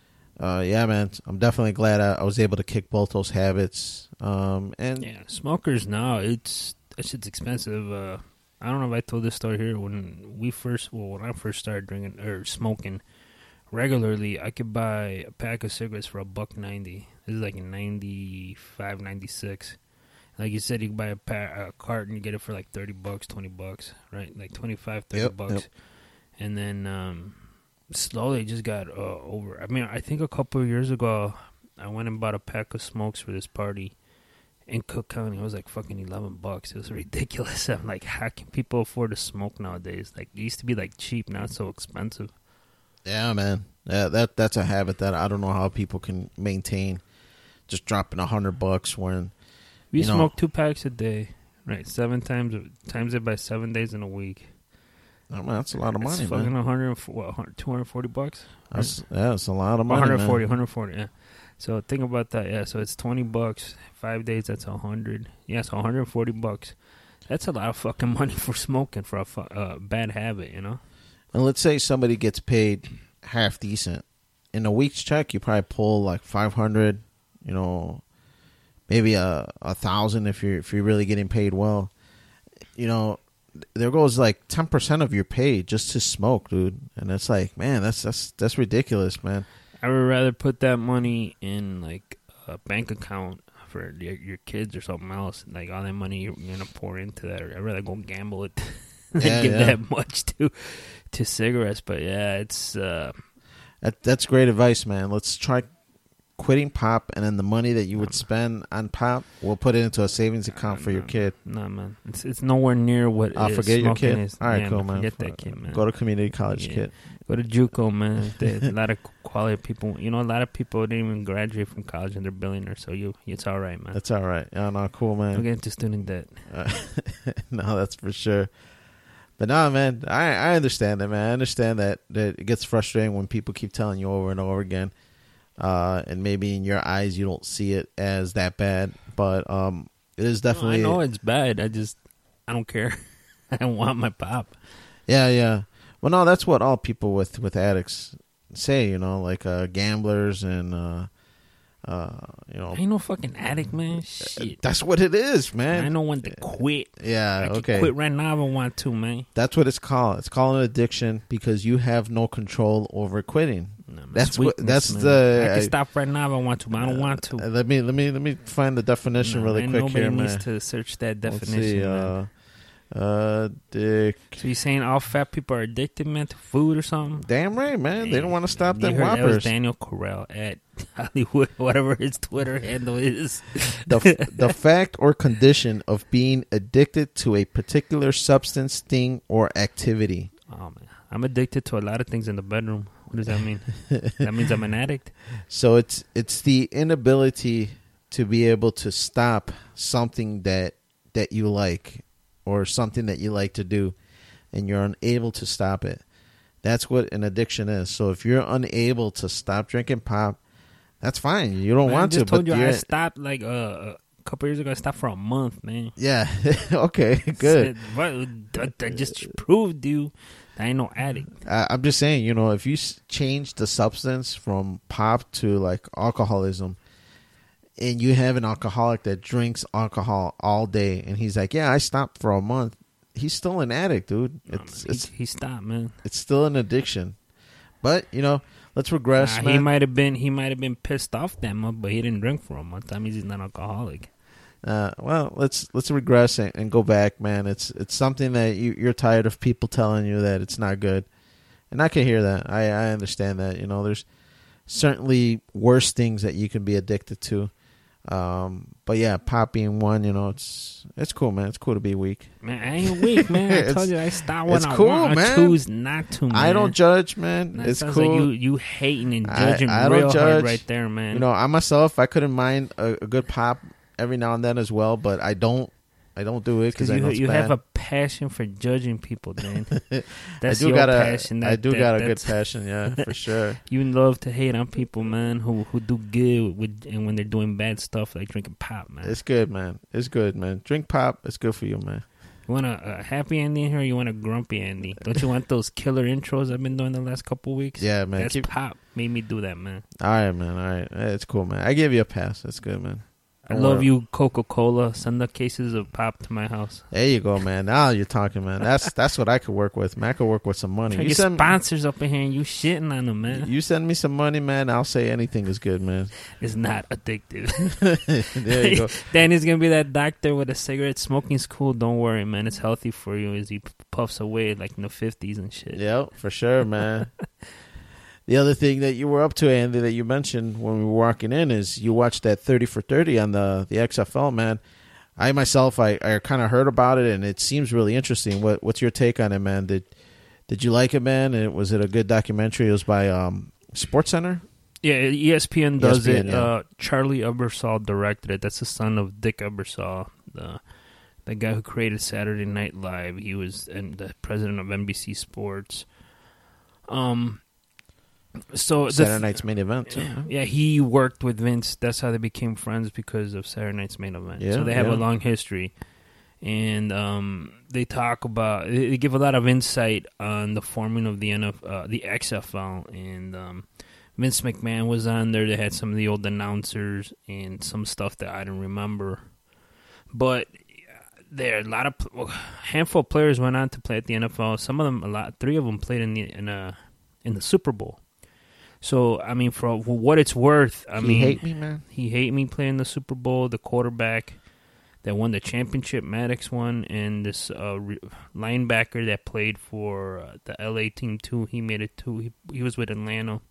uh, yeah, man, I'm definitely glad I, I was able to kick both those habits. Um, and yeah, smokers now, it's that shit's expensive. Uh, I don't know if I told this story here when we first, well, when I first started drinking or smoking regularly, I could buy a pack of cigarettes for a buck ninety. This is like in ninety-five, ninety-six. Like you said, you can buy a, pack, a carton, you get it for like thirty bucks, twenty bucks, right? Like twenty-five, thirty yep, bucks. Yep. And then um, slowly it just got uh, over. I mean, I think a couple of years ago, I went and bought a pack of smokes for this party in Cook County. It was like fucking eleven bucks. It was ridiculous. I'm like, how can people afford to smoke nowadays? Like, it used to be like cheap, now it's so expensive. Yeah, man. Yeah, that that's a habit that I don't know how people can maintain. Just dropping a hundred bucks when we you know, smoke two packs a day, right? Seven times, times it by seven days in a week. Oh, man, that's a lot of money, it's man. Fucking one hundred, what, two hundred forty bucks. That's yeah, that's a lot of money. one forty, man. one forty, yeah. So think about that, yeah. So it's twenty bucks, five days. That's a hundred. Yeah, so one hundred forty bucks. That's a lot of fucking money for smoking for a fu- uh, bad habit, you know. And let's say somebody gets paid half decent. In a week's check, you probably pull like five hundred. You know, maybe a a thousand if you're if you're really getting paid well. You know, there goes like ten percent of your pay just to smoke, dude. And it's like, man, that's that's that's ridiculous, man. I would rather put that money in like a bank account for your, your kids or something else. Like all that money you're gonna pour into that. I'd rather go gamble it than yeah, give yeah. that much to to cigarettes. But yeah, it's uh, that that's great advice, man. Let's try quitting pop, and then the money that you would spend on pop, we'll put it into a savings account for your kid. No, man, it's it's nowhere near what. I'll is. forget your kid. Is. All right, yeah, cool, man. man. Forget that kid, man. Go to community college, yeah. kid. Go to JUCO, man. There's a lot of quality people. You know, a lot of people didn't even graduate from college and they're billionaires. So you, it's all right, man. That's all right. Yeah, no, cool, man. Don't get into student debt. Uh, no, that's for sure. But no, man, I I understand that, man. I understand that, that it gets frustrating when people keep telling you over and over again. Uh, and maybe in your eyes you don't see it as that bad, but um, it is definitely. No, I know it's bad. I just I don't care. I want my pop. Yeah, yeah. Well, no, that's what all people with, with addicts say. You know, like uh, gamblers and uh, uh, you know. I ain't no fucking addict, man. Shit. That's what it is, man. I know when to quit. Yeah, I can okay. quit right now if I want to, man. That's what it's called. It's called an addiction because you have no control over quitting. No, that's what. That's man. the. I can I, stop right now if I want to, but I don't want to. Uh, let me let me let me find the definition no, really man, quick nobody here, needs man. to search that Let's definition. see, man. uh, uh, dick. So you saying all fat people are addicted, man, to food or something? Damn right, man. Man, they don't want to stop you them heard that whoppers. was Daniel Corral at Hollywood, whatever his Twitter handle is. the the fact or condition of being addicted to a particular substance, thing, or activity. Oh man, I'm addicted to a lot of things in the bedroom. What does that mean? That means I'm an addict? So it's it's the inability to be able to stop something that that you like or something that you like to do, and you're unable to stop it. That's what an addiction is. So if you're unable to stop drinking pop, that's fine. You don't man, want I just to. told but you you're, I stopped like uh, a couple years ago. I stopped for a month, man. Yeah. Okay. Good. Said, what, that, that just proved you I ain't no addict. I, I'm just saying, you know, if you s- change the substance from pop to like alcoholism, and you have an alcoholic that drinks alcohol all day, and he's like, "Yeah, I stopped for a month," he's still an addict, dude. No, It's man, it's he, he stopped, man. it's still an addiction. But you know, let's regress. Nah, man. he might have been he might have been pissed off that month, but he didn't drink for a month. That means he's not alcoholic. Uh, well, let's let's regress and, and go back, man. It's it's something that you, you're tired of people telling you that it's not good, And I can hear that. I, I understand that. You know, there's certainly worse things that you can be addicted to. Um, but yeah, pop being one, you know, it's it's cool, man. It's cool to be weak. Man, I ain't weak, man. I told you I stop when it's I cool, want. Man. I choose not to, man. I don't judge, man. That it's sounds cool. Like you, you hating and judging I, I real don't judge. hard right there, man. You know, I myself, I couldn't mind a, a good pop every now and then as well, but I don't. I don't do it because I you, know it's you bad. have a passion for judging people, man. That's I do your got a, passion. That, I do that, got a good passion, yeah, for sure. You love to hate on people, man, who who do good with, and when they're doing bad stuff like drinking pop, man. It's good, man. It's good, man. Drink pop. It's good for you, man. You want a, a happy ending here, or you want a grumpy ending? Don't you want those killer intros I've been doing the last couple weeks? Yeah, man. That's Keep... pop. Made me do that, man. All right, man. All right. It's cool, man. I give you a pass. That's good, man. I love you, Coca-Cola. Send the cases of pop to my house. There you go, man. Now you're talking, man. That's that's what I could work with, man. I could work with some money. Trying You to get send sponsors up in here and you shitting on them, man. You send me some money, man. I'll say anything is good, man. It's not addictive. There you go. Danny's gonna be that doctor with a cigarette. Smoking's cool. Don't worry, man. It's healthy for you. As he puffs away like in the fifties and shit. Yep, for sure, man. The other thing that you were up to, Andy, that you mentioned when we were walking in is you watched that thirty for thirty on the, the X F L, man. I myself, I, I kind of heard about it, and it seems really interesting. What What's your take on it, man? Did Did you like it, man? And was it a good documentary? It was by um, SportsCenter? Yeah, E S P N does E S P N, it. yeah. Uh, Charlie Ebersol directed it. That's the son of Dick Ebersol, the the guy who created Saturday Night Live. He was and the president of N B C Sports. Um... So Saturday th- Night's Main Event, too. Huh? Yeah, he worked with Vince. That's how they became friends, because of Saturday Night's Main Event. Yeah, so they have yeah. a long history, and um, they talk about. They give a lot of insight on the forming of the N F, uh, the X F L, and um, Vince McMahon was on there. They had some of the old announcers and some stuff that I don't remember, but there a lot of a handful of players went on to play at the N F L. Some of them, a lot, three of them played in the in a in the Super Bowl. So, I mean, for, for what it's worth, I he mean... He hate me, man? He hate me playing the Super Bowl, the quarterback that won the championship, Maddox won, and this uh, re- linebacker that played for uh, the L A team, too. He made it, too. He, he was with Atlanta.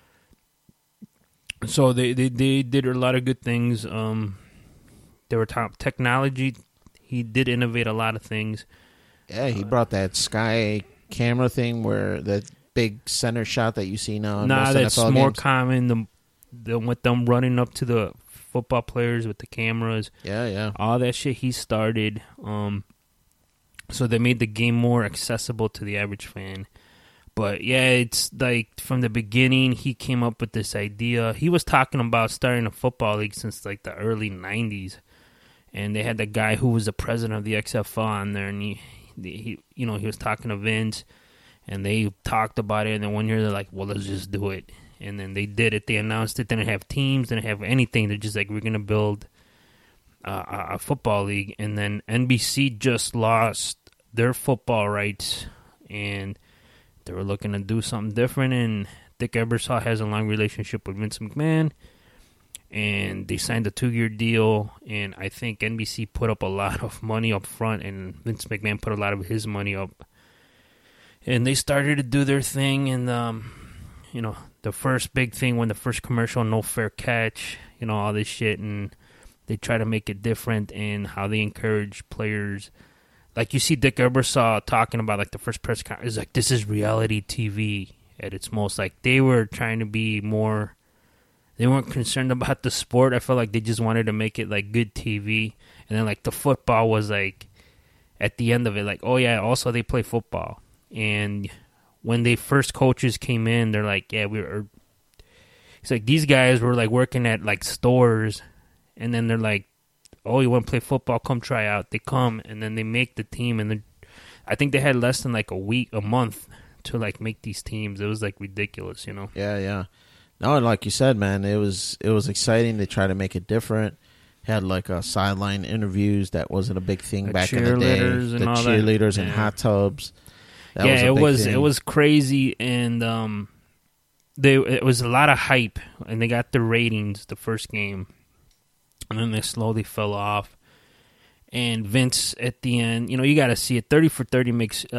So, they, they, they did a lot of good things. Um, they were top technology. He did innovate a lot of things. Yeah, he brought that Sky camera thing where that... big center shot that you see now in nah, most that's N F L more games. common. The, the with them running up to the football players with the cameras. Yeah, yeah. All that shit he started. Um, so they made the game more accessible to the average fan. But yeah, it's like from the beginning he came up with this idea. He was talking about starting a football league since like the early nineties, and they had the guy who was the president of the X F L on there, and he, he you know, he was talking to Vince. And they talked about it, and then one year they're like, well, let's just do it. And then they did it. They announced it. They didn't have teams. They didn't have anything. They're just like, we're going to build uh, a football league. And then N B C just lost their football rights, and they were looking to do something different. And Dick Ebersol has a long relationship with Vince McMahon, and they signed a two-year deal. And I think N B C put up a lot of money up front, and Vince McMahon put a lot of his money up. And they started to do their thing, and, um, you know, the first big thing when the first commercial, no fair catch, you know, all this shit, and they try to make it different in how they encourage players. Like, you see Dick Ebersol talking about, like, the first press conference, it's like, this is reality T V at its most. Like, they were trying to be more, they weren't concerned about the sport. I felt like they just wanted to make it, like, good T V. And then, like, the football was, like, at the end of it, like, oh, yeah, also they play football. And when the first coaches came in, they're like, yeah, we were... It's like these guys were like working at like stores, and then they're like, oh, you want to play football? Come try out. They come, and then they make the team. And I think they had less than like a week, a month to like make these teams. It was like ridiculous, you know? Yeah, yeah. No, and like you said, man, it was it was exciting. They tried to make it different. Had like a sideline interviews. That wasn't a big thing The back in the day. cheerleaders and The all that. cheerleaders in Yeah. hot tubs. That yeah, was a it big was thing. it was crazy, and um, they it was a lot of hype, and they got the ratings the first game, and then they slowly fell off. And Vince at the end, you know, you got to see it. Thirty for thirty makes uh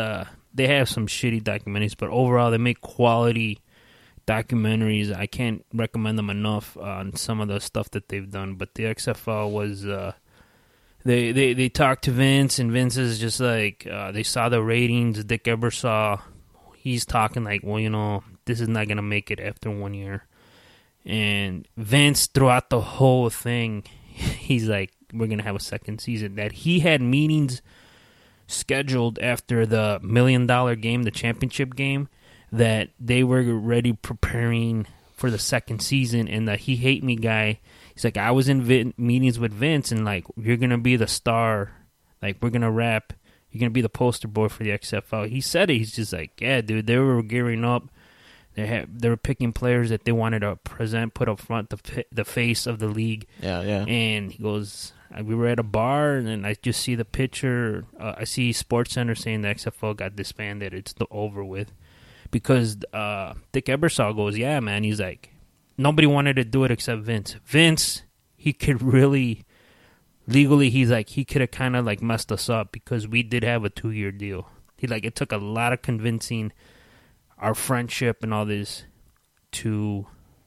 they have some shitty documentaries, but overall they make quality documentaries. I can't recommend them enough on some of the stuff that they've done. But the X F L was, uh, they, they, they talked to Vince, and Vince is just like, uh, they saw the ratings. Dick Ebersol, he's talking like, well, you know, this is not going to make it after one year. And Vince, throughout the whole thing, he's like, we're going to have a second season. That he had meetings scheduled after the million dollar game, the championship game, that they were already preparing for the second season. And the He Hate Me guy, he's like, I was in Vin- meetings with Vince, and like, you're going to be the star. Like, we're going to rap. You're going to be the poster boy for the X F L. He said it. He's just like, yeah, dude, they were gearing up. They had, they were picking players that they wanted to present, put up front, the the face of the league. Yeah, yeah. And he goes, we were at a bar, and then I just see the picture. Uh, I see SportsCenter saying the X F L got disbanded. It's over with. Because uh, Dick Ebersol goes, yeah, man. He's like, nobody wanted to do it except Vince. Vince, he could really, legally, he's like, he could have kind of like messed us up because we did have a two-year deal. He like, it took a lot of convincing our friendship and all this to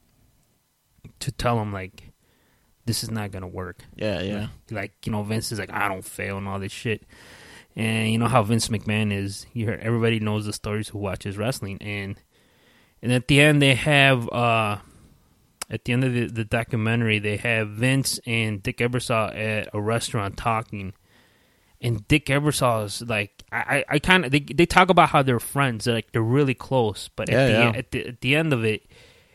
to tell him like, this is not gonna work. Yeah, yeah. Like, you know, Vince is like, I don't fail and all this shit. And you know how Vince McMahon is. You hear, everybody knows the stories who watches wrestling. And and at the end they have uh at the end of the, the documentary they have Vince and Dick Ebersol at a restaurant talking. And Dick Ebersol is like, I, I kind of, they they talk about how they're friends, they're like they're really close. But at, yeah, the, yeah. at the at the end of it,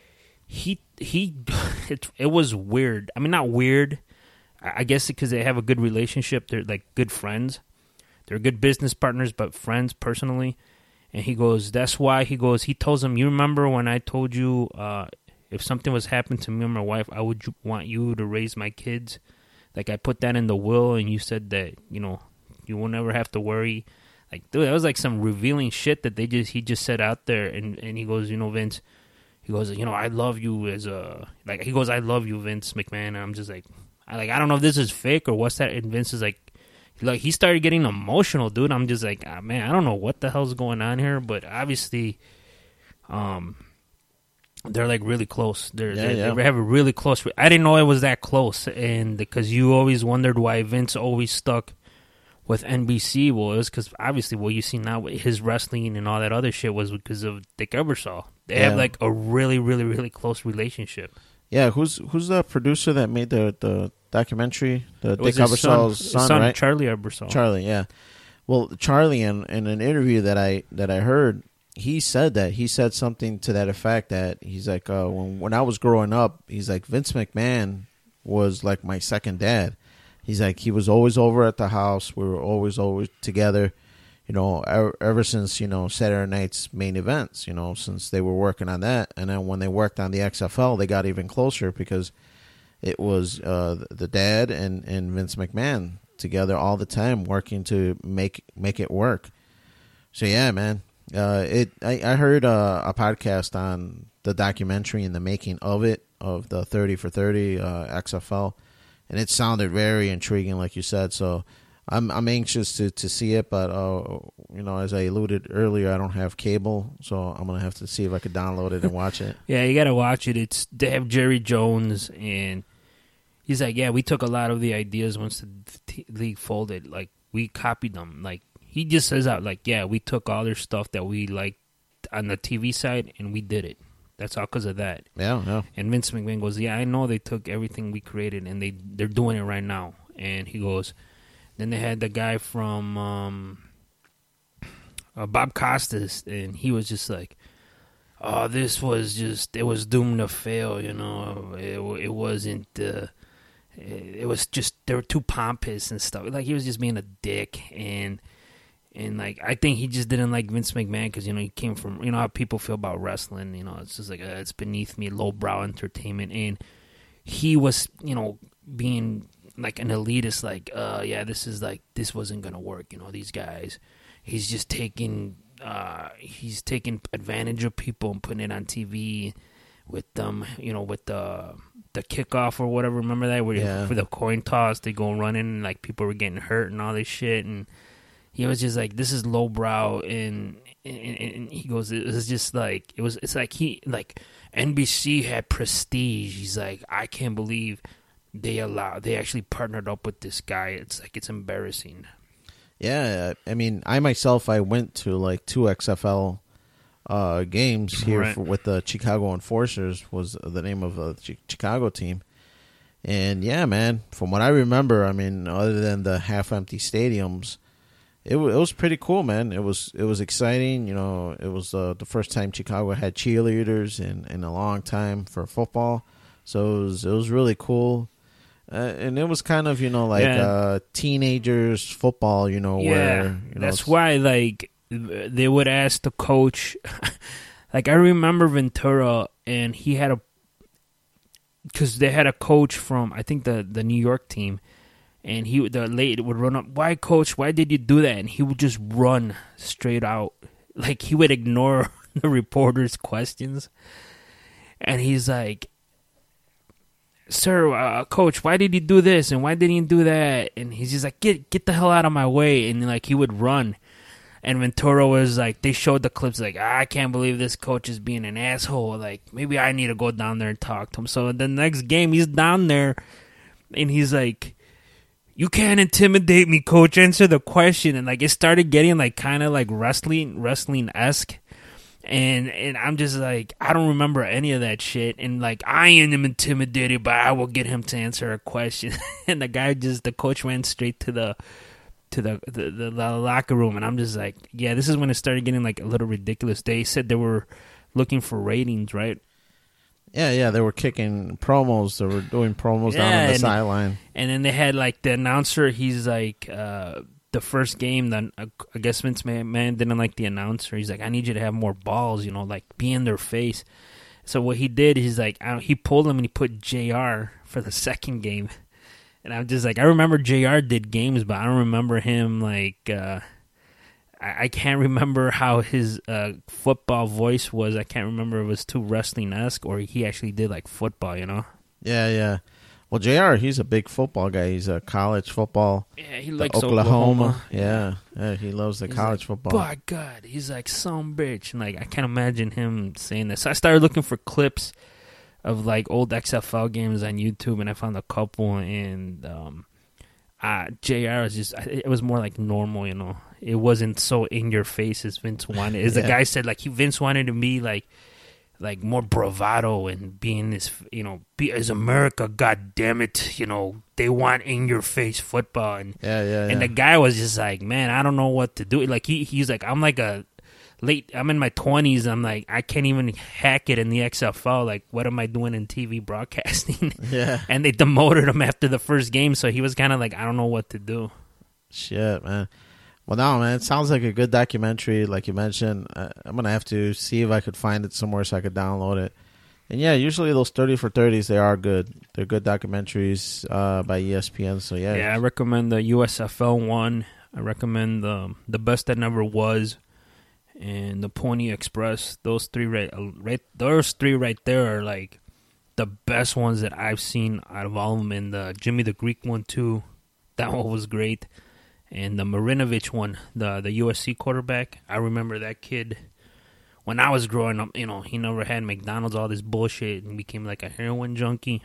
he he, it it was weird. I mean, not weird. I guess because they have a good relationship. They're like good friends. They're good business partners, but friends personally. And he goes, that's why he goes. He tells him, you remember when I told you uh, if something was happening to me or my wife, I would want you to raise my kids. Like I put that in the will, and you said that you know. You will never have to worry. Like, dude, that was like some revealing shit that they just he just said out there. And, and he goes, you know, Vince, he goes, you know, I love you as a, like, he goes, I love you, Vince McMahon. And I'm just like, I like, I don't know if this is fake or what's that. And Vince is like, like he started getting emotional, dude. I'm just like, ah, man, I don't know what the hell's going on here. But obviously, um, they're like really close. They're, yeah, they're yeah. they have a really close. Re- I didn't know it was that close. And because you always wondered why Vince always stuck with N B C. Well, it was because obviously what you see now with his wrestling and all that other shit was because of Dick Ebersol. They yeah. have like a really, really, really close relationship. Yeah, who's who's the producer that made the, the documentary? The It Dick was his Ebersol's son, son, son, right? Charlie Ebersol. Charlie, yeah. Well, Charlie, in, in an interview that I that I heard, he said that he said something to that effect that he's like, uh, when when I was growing up, he's like Vince McMahon was like my second dad. He's like, he was always over at the house. We were always, always together, you know, ever, ever since, you know, Saturday night's main events, you know, since they were working on that. And then when they worked on the X F L, they got even closer because it was uh, the dad and, and Vince McMahon together all the time working to make make it work. So, yeah, man, uh, it. I, I heard uh, a podcast on the documentary and the making of it, of the thirty for thirty uh, X F L. And it sounded very intriguing, like you said. So I'm I'm anxious to, to see it. But, uh, you know, as I alluded earlier, I don't have cable. So I'm going to have to see if I could download it and watch it. Yeah, you got to watch it. It's They have Jerry Jones. And he's like, yeah, we took a lot of the ideas once the t- league folded. Like, we copied them. Like, he just says out, like, yeah, we took all their stuff that we liked on the T V side, and we did it. That's all because of that. Yeah, yeah. And Vince McMahon goes, yeah, I know they took everything we created, and they, they're doing it right now. And he goes, then they had the guy from um, uh, Bob Costas, and he was just like, oh, this was just, it was doomed to fail, you know. It, it wasn't, uh, it, it was just, they were too pompous and stuff. Like, he was just being a dick, and... And, like, I think he just didn't like Vince McMahon because, you know, he came from, you know, how people feel about wrestling. You know, it's just like, uh, it's beneath me, lowbrow entertainment. And he was, you know, being, like, an elitist, like, uh, yeah, this is, like, this wasn't going to work, you know, these guys. He's just taking, uh, he's taking advantage of people and putting it on T V with them, you know, with the the kickoff or whatever. Remember that? Where yeah. for the coin toss, they go running and, like, people were getting hurt and all this shit. And he was just like, this is lowbrow, and, and and he goes, it was just like it was. It's like he like N B C had prestige. He's like, I can't believe they allow they actually partnered up with this guy. It's like it's embarrassing. Yeah, I mean, I myself I went to like two X F L uh, games here Right. for, with the Chicago Enforcers was the name of the Ch- Chicago team. And yeah, man, from what I remember, I mean, other than the half-empty stadiums, it, w- it was pretty cool, man. It was it was exciting. You know, it was uh, the first time Chicago had cheerleaders in, in a long time for football, so it was it was really cool. Uh, and it was kind of, you know, like Yeah. uh, teenagers football, you know, Yeah, where you that's know, why like they would ask the coach. Like I remember Ventura, and he had a because they had a coach from I think the the New York team, and he the lady would run up. Why, coach? Why did you do that? And he would just run straight out. Like he would ignore the reporters' questions, and he's like, sir, uh, coach, why did you do this and why didn't you do that? And he's just like, get get the hell out of my way. And like he would run. And Ventura was like, they showed the clips like, I can't believe this coach is being an asshole. Like, maybe I need to go down there and talk to him. So the next game, he's down there and he's like, you can't intimidate me, coach. Answer the question. And like it started getting like kind of like wrestling, wrestling-esque. And and I'm just like, I don't remember any of that shit. And like, I am intimidated, but I will get him to answer a question. And the guy just, the coach ran straight to the to the the, the the locker room. And I'm just like, yeah, this is when it started getting like a little ridiculous. They said they were looking for ratings, right? yeah, yeah, they were kicking promos. They were doing promos down Yeah, on the and- sideline. And then they had like the announcer. He's like, uh, the first game, then uh, I guess Vince McMahon didn't like the announcer. He's like, I need you to have more balls, you know, like be in their face. So what he did, he's like, I, he pulled him and he put J R for the second game. And I'm just like, I remember J R did games, but I don't remember him like. Uh, I, I can't remember how his uh, football voice was. I can't remember if it was too wrestling-esque or he actually did like football, you know. Yeah, yeah. Well, J R, he's a big football guy. He's a college football. Yeah, he the likes Oklahoma. Oklahoma. Yeah, yeah, he loves the He's college like, football. By God, he's like some bitch, and like I can't imagine him saying this. So I started looking for clips of like old X F L games on YouTube, and I found a couple. And um, uh, J R was just, it was more like normal, you know. It wasn't so in your face as Vince wanted. As the Yeah. guy said, like he Vince wanted to be like. Like more bravado and being this, you know, be as America, God damn it, you know, they want in your face football, and Yeah, yeah, yeah. and the guy was just like, man, I don't know what to do. Like he he's like, I'm like a late, I'm in my twenties. I'm like, I can't even hack it in the X F L. Like, what am I doing in T V broadcasting? yeah. And they demoted him after the first game, so he was kind of like, I don't know what to do. Shit, man. Well, no, man. It sounds like a good documentary, like you mentioned. Uh, I'm gonna have to see if I could find it somewhere so I could download it. And yeah, usually those thirty for thirties, they are good. They're good documentaries uh, by E S P N. So yeah, Yeah, I recommend the U S F L one. I recommend the the best that never was, and the Pony Express. Those three right, right, those three right there are like the best ones that I've seen out of all of them. And the Jimmy the Greek one too, that one was great. And the Marinovich one, the the U S C quarterback. I remember that kid when I was growing up. You know, he never had McDonald's, all this bullshit, and became like a heroin junkie.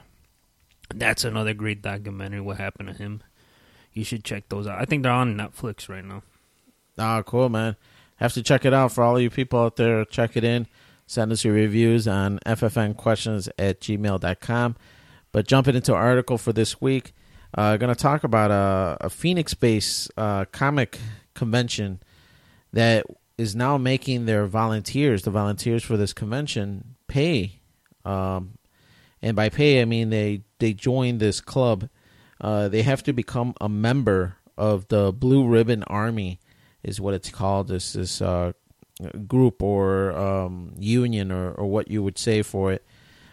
That's another great documentary. What happened to him? You should check those out. I think they're on Netflix right now. Oh, cool, man. Have to check it out for all you people out there. Check it in. Send us your reviews on f f n questions at gmail dot com. But jumping into our article for this week, uh, going to talk about a, a Phoenix-based uh, comic convention that is now making their volunteers, the volunteers for this convention, pay. Um, and by pay, I mean they, they join this club. Uh, they have to become a member of the Blue Ribbon Army, is what it's called. This this uh, group or um, union or, or what you would say for it.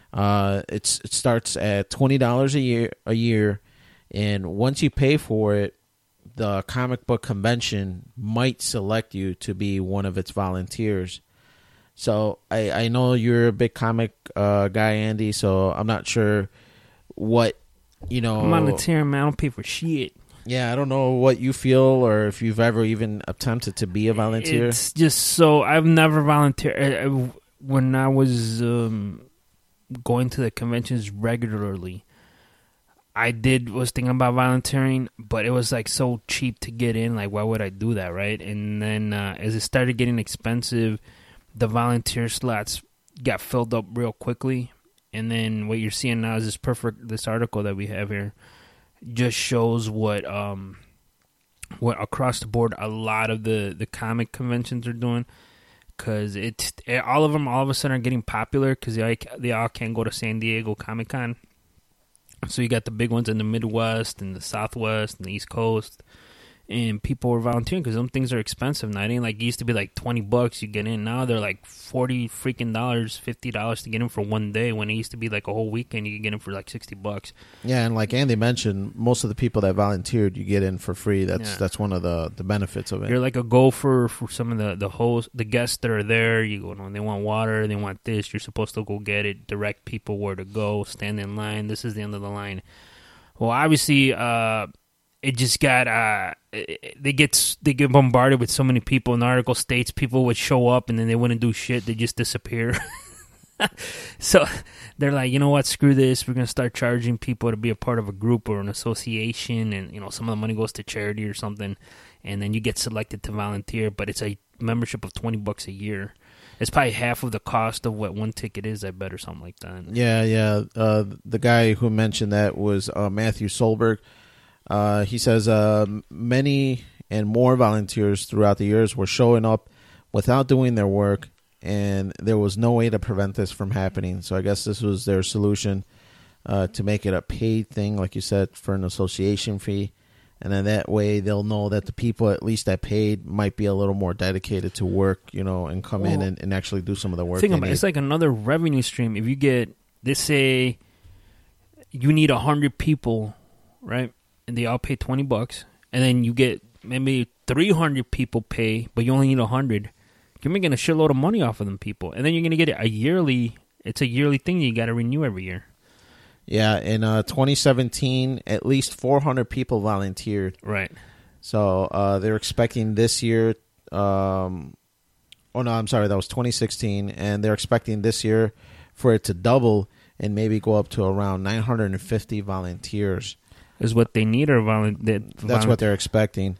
Uh, it's it starts at twenty dollars a year a year, and once you pay for it, the comic book convention might select you to be one of its volunteers. So I, I know you're a big comic uh, guy, Andy. So I'm not sure what you know. I'm on the tier, man. I don't pay for shit. Yeah, I don't know what you feel or if you've ever even attempted to be a volunteer. It's just so I've never volunteered. When I was um, going to the conventions regularly, I did was thinking about volunteering, but it was like so cheap to get in. Like, why would I do that, right? And then uh, as it started getting expensive, the volunteer slots got filled up real quickly. And then what you're seeing now is this perfect. This article that we have here just shows what um, what across the board a lot of the, the comic conventions are doing. Because it's all of them all of a sudden are getting popular because they, they all can't go to San Diego Comic-Con. So you got the big ones in the Midwest and the Southwest and the East Coast. And people were volunteering because some things are expensive now. It ain't like it used to be like twenty bucks you get in. Now they're like forty freaking dollars, fifty dollars to get in for one day when it used to be like a whole weekend you could get in for like sixty bucks. Yeah, and like Andy mentioned, most of the people that volunteered, you get in for free. That's yeah. that's one of the, the benefits of it. You're like a gopher for some of the, the hosts, the guests that are there. You go, they want water, they want this. You're supposed to go get it, direct people where to go, stand in line. This is the end of the line. Well, obviously, uh, it just got uh, they get they get bombarded with so many people. And the article states people would show up and then they wouldn't do shit. They just disappear. So they're like, you know what? Screw this. We're gonna start charging people to be a part of a group or an association, and you know some of the money goes to charity or something. And then you get selected to volunteer, but it's a membership of twenty bucks a year. It's probably half of the cost of what one ticket is, I bet, or something like that. Yeah, yeah. Uh, the guy who mentioned that was uh, Matthew Solberg. Uh, he says uh, many and more volunteers throughout the years were showing up without doing their work, and there was no way to prevent this from happening. So I guess this was their solution uh, to make it a paid thing, like you said, for an association fee. And then that way they'll know that the people at least that paid might be a little more dedicated to work, you know, and come well, in and, and actually do some of the work. Think about it. It's like another revenue stream. If you get, they say you need one hundred people, right? And they all pay twenty bucks. And then you get maybe three hundred people pay, but you only need one hundred. You're making a shitload of money off of them people. And then you're going to get a yearly, it's a yearly thing you got to renew every year. Yeah, in uh, twenty seventeen, at least four hundred people volunteered. Right. So uh, they're expecting this year, um, oh no, I'm sorry, that was twenty sixteen, and they're expecting this year for it to double and maybe go up to around nine hundred fifty volunteers. Is what they need or volunteer? That's what they're expecting.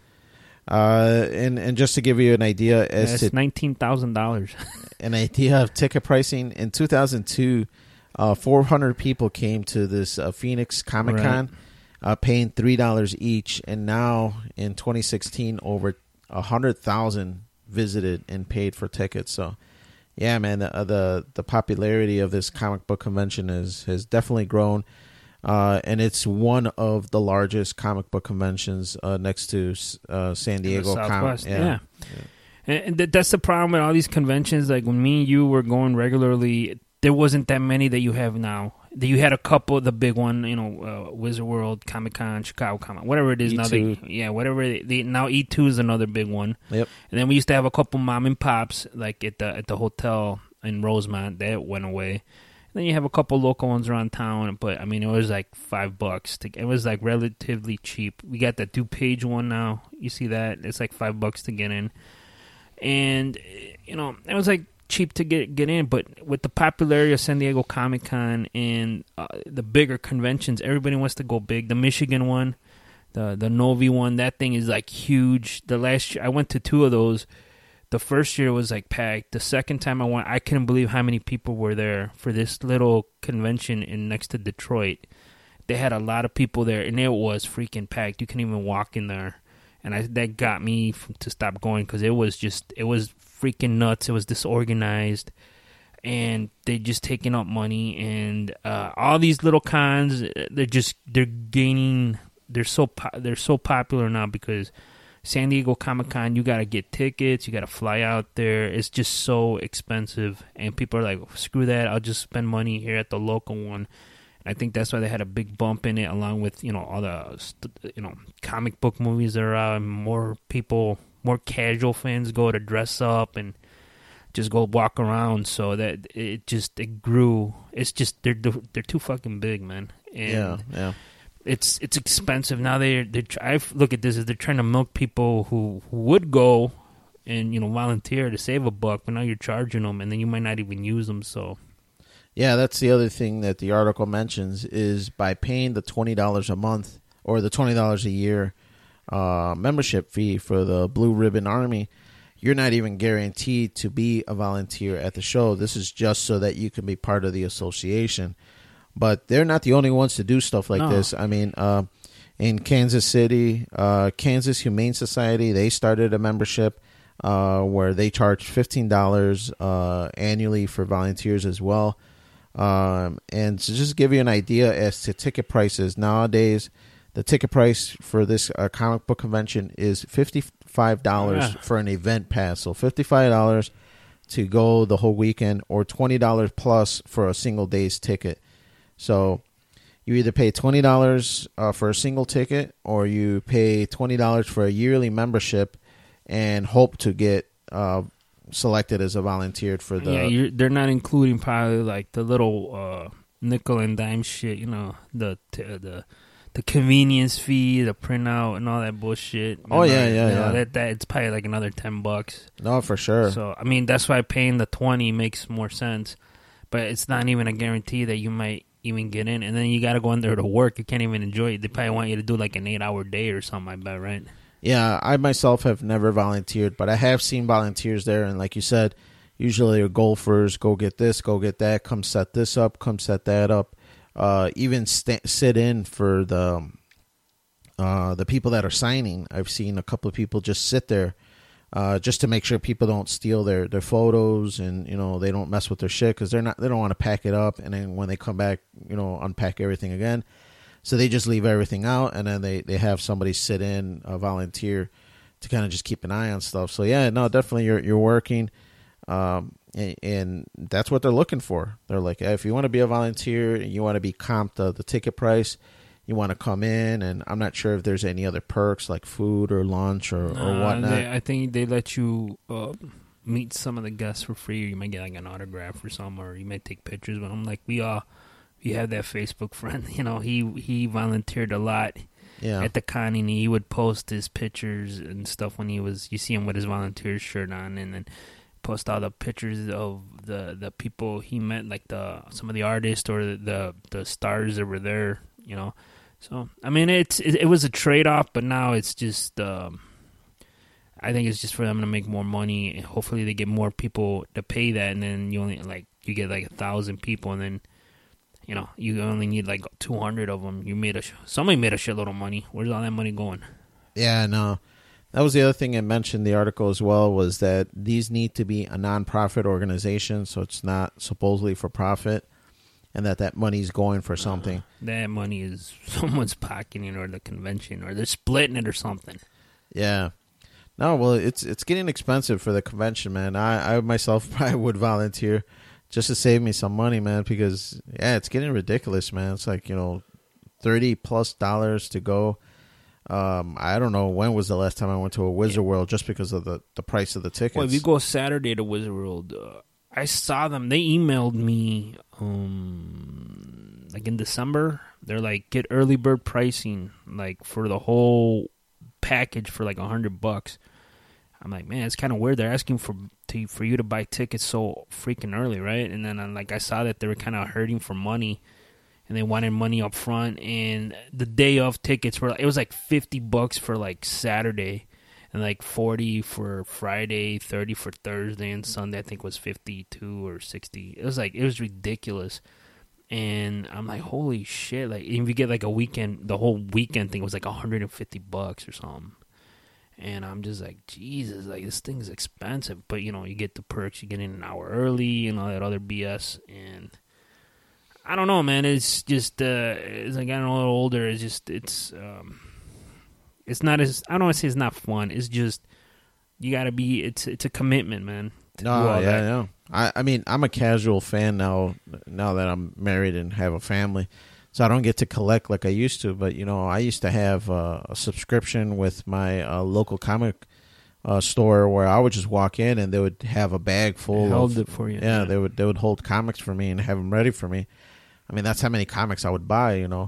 Uh, and, and just to give you an idea as That's to nineteen thousand dollars. An idea of ticket pricing, in two thousand two, uh, four hundred people came to this uh, Phoenix Comic Con, right. uh, paying three dollars each. And now in twenty sixteen, over one hundred thousand visited and paid for tickets. So, yeah, man, the, uh, the the popularity of this comic book convention is has definitely grown. Uh, and it's one of the largest comic book conventions uh, next to uh, San Diego. Southwest, Com- yeah. yeah. yeah. And th- that's the problem with all these conventions. Like when me and you were going regularly, there wasn't that many that you have now. You had a couple, the big one, you know, uh, Wizard World, Comic Con, Chicago Comic, whatever it is E two. now. They, yeah, whatever. They, they, now E two is another big one. Yep. And then we used to have a couple mom and pops, like at the at the hotel in Rosemont. That went away. Then you have a couple local ones around town, but I mean, it was like five bucks. To, it was like relatively cheap. We got that two-page one now. You see that? It's like five bucks to get in, and you know, it was like cheap to get get in. But with the popularity of San Diego Comic Con and uh, the bigger conventions, everybody wants to go big. The Michigan one, the the Novi one, that thing is like huge. The last year, I went to two of those. The first year was like packed. The second time I went, I couldn't believe how many people were there for this little convention in next to Detroit. They had a lot of people there, and it was freaking packed. You couldn't even walk in there, and I, that got me from, to stop going because it was just it was freaking nuts. It was disorganized, and they just taking up money, and uh, all these little cons. They're just they're gaining. They're so po- they're so popular now because San Diego Comic Con, you got to get tickets, you got to fly out there. It's just so expensive, and people are like, screw that, I'll just spend money here at the local one. And I think that's why they had a big bump in it, along with, you know, all the, you know, comic book movies that are out, and more people, more casual fans go to dress up and just go walk around, so that it just, it grew. It's just, they're they're too fucking big, man. And yeah, yeah. it's it's expensive now. They they I look at this as they're trying to milk people who, who would go and you know volunteer to save a buck, but now you're charging them, and then you might not even use them. So. Yeah, that's the other thing that the article mentions is by paying the twenty dollars a month or the twenty dollars a year uh, membership fee for the Blue Ribbon Army, you're not even guaranteed to be a volunteer at the show. This is just so that you can be part of the association. But they're not the only ones to do stuff like no. this. I mean, uh, in Kansas City, uh, Kansas Humane Society, they started a membership uh, where they charge fifteen dollars uh, annually for volunteers as well. Um, and to just give you an idea as to ticket prices, nowadays, the ticket price for this uh, comic book convention is fifty-five dollars yeah. for an event pass. So fifty-five dollars to go the whole weekend or twenty dollars plus for a single day's ticket. So you either pay twenty dollars uh, for a single ticket or you pay twenty dollars for a yearly membership and hope to get uh selected as a volunteer for the yeah you're, they're not including probably like the little uh nickel and dime shit, you know, the t- the the convenience fee, the printout and all that bullshit. Oh yeah like, yeah you know, yeah that, that it's probably like another ten bucks. No, for sure. So I mean that's why paying the twenty makes more sense, but it's not even a guarantee that you might even get in, and then you got to go in there to work. You can't even enjoy it. They probably want you to do like an eight hour day or something, I bet, right? Yeah, I myself have never volunteered, but I have seen volunteers there. And like you said, usually they're golfers, go get this, go get that, come set this up, come set that up. Uh, even st- sit in for the uh, the people that are signing. I've seen a couple of people just sit there uh, just to make sure people don't steal their, their photos and, you know, they don't mess with their shit because they're not they don't want to pack it up. And then when they come back, you know, unpack everything again. So they just leave everything out, and then they, they have somebody sit in, a volunteer, to kind of just keep an eye on stuff. So, yeah, no, definitely you're you're working, um, and, and that's what they're looking for. They're like, hey, if you want to be a volunteer and you want to be comped the, the ticket price, you want to come in, and I'm not sure if there's any other perks like food or lunch or, uh, or whatnot. They, I think they let you uh, meet some of the guests for free, or you might get like an autograph or something, or you might take pictures. But I'm like, we all... You have that Facebook friend, you know, he he volunteered a lot yeah. at the con, and he would post his pictures and stuff when he was, you see him with his volunteer shirt on, and then post all the pictures of the, the people he met, like the some of the artists or the, the, the stars that were there, you know. So, I mean, it's it, it was a trade-off, but now it's just, um, I think it's just for them to make more money, and hopefully they get more people to pay that, and then you only, like, you get like a thousand people, and then you know, you only need like two hundred of them. You made a sh- somebody made a shitload of money. Where's all that money going? Yeah, no. That was the other thing I mentioned in the article as well, was that these need to be a nonprofit organization, so it's not supposedly for profit, and that that money's going for something. Uh, that money is someone's pocketing, or the convention, or they're splitting it or something. Yeah. No, well, it's it's getting expensive for the convention, man. I, I myself probably would volunteer just to save me some money, man, because, yeah, it's getting ridiculous, man. It's like, you know, thirty plus dollars to go. Um, I don't know when was the last time I went to a Wizard World just because of the, the price of the tickets. Well, if you go Saturday to Wizard World, uh, I saw them. They emailed me, um, like in December. They're like, get early bird pricing, like for the whole package for like a hundred bucks. I'm like, man, it's kind of weird. They're asking for to, for you to buy tickets so freaking early, right? And then uh, like I saw that they were kind of hurting for money, and they wanted money up front. And the day of tickets were, it was like fifty bucks for like Saturday, and like forty for Friday, thirty for Thursday, and Sunday I think was fifty-two or sixty. It was like, it was ridiculous. And I'm like, holy shit! Like, if you get like a weekend, the whole weekend thing was like one hundred fifty bucks or something. And I'm just like, Jesus, like, this thing's expensive. But, you know, you get the perks. You get in an hour early and all that other B S. And I don't know, man. It's just, uh, as I got a little older, it's just, it's, um, it's not as, I don't want to say it's not fun. It's just, you got to be, it's it's a commitment, man. No, yeah, that. yeah. I, I mean, I'm a casual fan now, now that I'm married and have a family. So I don't get to collect like I used to, but, you know, I used to have uh, a subscription with my uh, local comic uh, store where I would just walk in and they would have a bag full they held of... it for you. Yeah, yeah, they would they would hold comics for me and have them ready for me. I mean, that's how many comics I would buy, you know.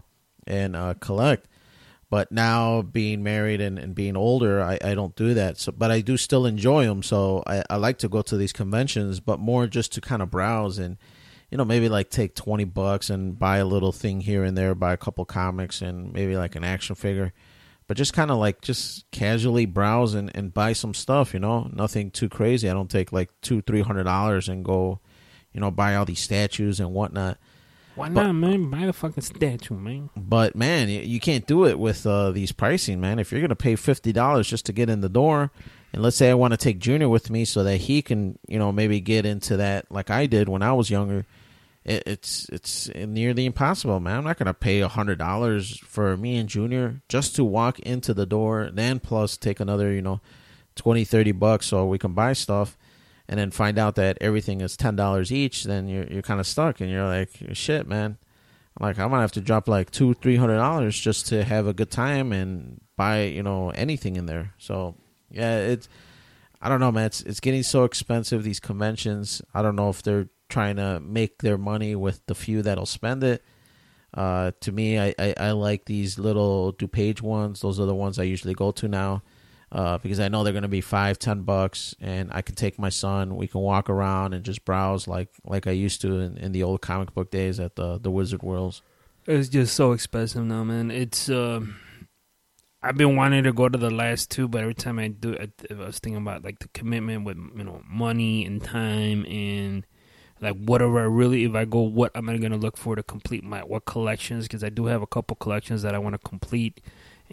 and uh, collect. But now being married and, and being older, I, I don't do that. So, but I do still enjoy them. So I, I like to go to these conventions, but more just to kind of browse and, you know, maybe like take twenty bucks and buy a little thing here and there, buy a couple comics and maybe like an action figure. But just kind of like just casually browse and, and buy some stuff, you know, nothing too crazy. I don't take like two, three hundred dollars and go, you know, buy all these statues and whatnot. Why but, not, man? Buy the fucking statue, man. But, man, you, you can't do it with uh, these pricing, man. If you're going to pay fifty dollars just to get in the door, and let's say I want to take Junior with me so that he can, you know, maybe get into that like I did when I was younger, it, it's it's nearly impossible, man. I'm not going to pay one hundred dollars for me and Junior just to walk into the door, then plus take another, you know, twenty, thirty bucks so we can buy stuff. And then find out that everything is ten dollars each, then you're you're kind of stuck, and you're like, shit, man. I'm like, I'm gonna have to drop like two, three hundred dollars just to have a good time and buy, you know, anything in there. So yeah, it's I don't know, man. It's it's getting so expensive, these conventions. I don't know if they're trying to make their money with the few that'll spend it. Uh, to me, I, I, I like these little DuPage ones. Those are the ones I usually go to now. Uh, because I know they're going to be five, ten bucks, and I can take my son. We can walk around and just browse like like I used to in, in the old comic book days at the the Wizard Worlds. It's just so expensive now, man. It's uh, I've been wanting to go to the last two, but every time I do, I, I was thinking about like the commitment with, you know, money and time and like whatever I really, if I go, what am I going to look for to complete my what collections? Because I do have a couple collections that I want to complete,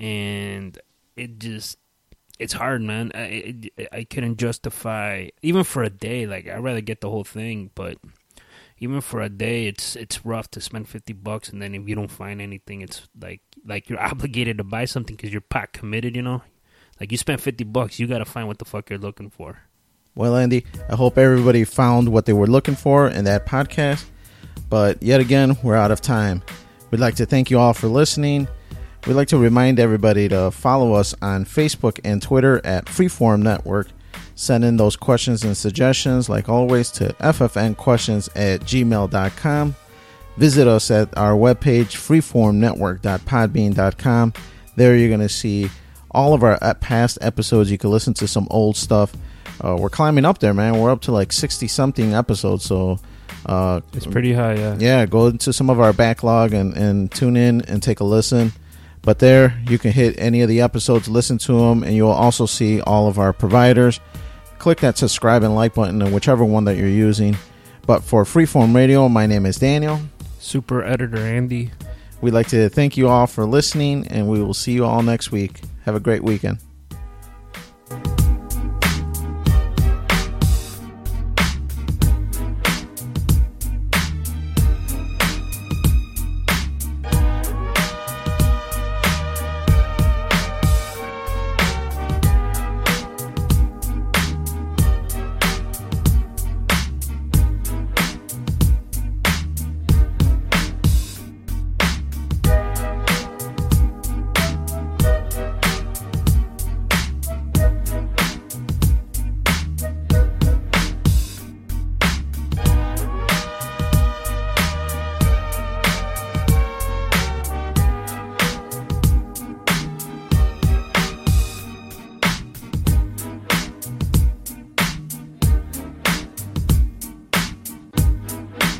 and it just. It's hard, man. I, I I couldn't justify even for a day. Like I'd rather get the whole thing, but even for a day, it's it's rough to spend fifty bucks, and then if you don't find anything, it's like like you're obligated to buy something because you're pot committed. You know, like you spent fifty bucks, you gotta find what the fuck you're looking for. Well, Andy, I hope everybody found what they were looking for in that podcast. But yet again, we're out of time. We'd like to thank you all for listening. We'd like to remind everybody to follow us on Facebook and Twitter at Freeform Network. Send in those questions and suggestions, like always, to f f n questions at gmail dot com. Visit us at our webpage, freeform network dot podbean dot com. There you're going to see all of our past episodes. You can listen to some old stuff. Uh, we're climbing up there, man. We're up to like sixty-something episodes, so... Uh, it's pretty high, yeah. Yeah, go into some of our backlog and, and tune in and take a listen. But there, you can hit any of the episodes, listen to them, and you'll also see all of our providers. Click that subscribe and like button on whichever one that you're using. But for Freeform Radio, my name is Daniel. Super Editor Andy. We'd like to thank you all for listening, and we will see you all next week. Have a great weekend.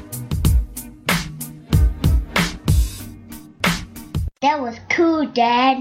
That was cool, Dad.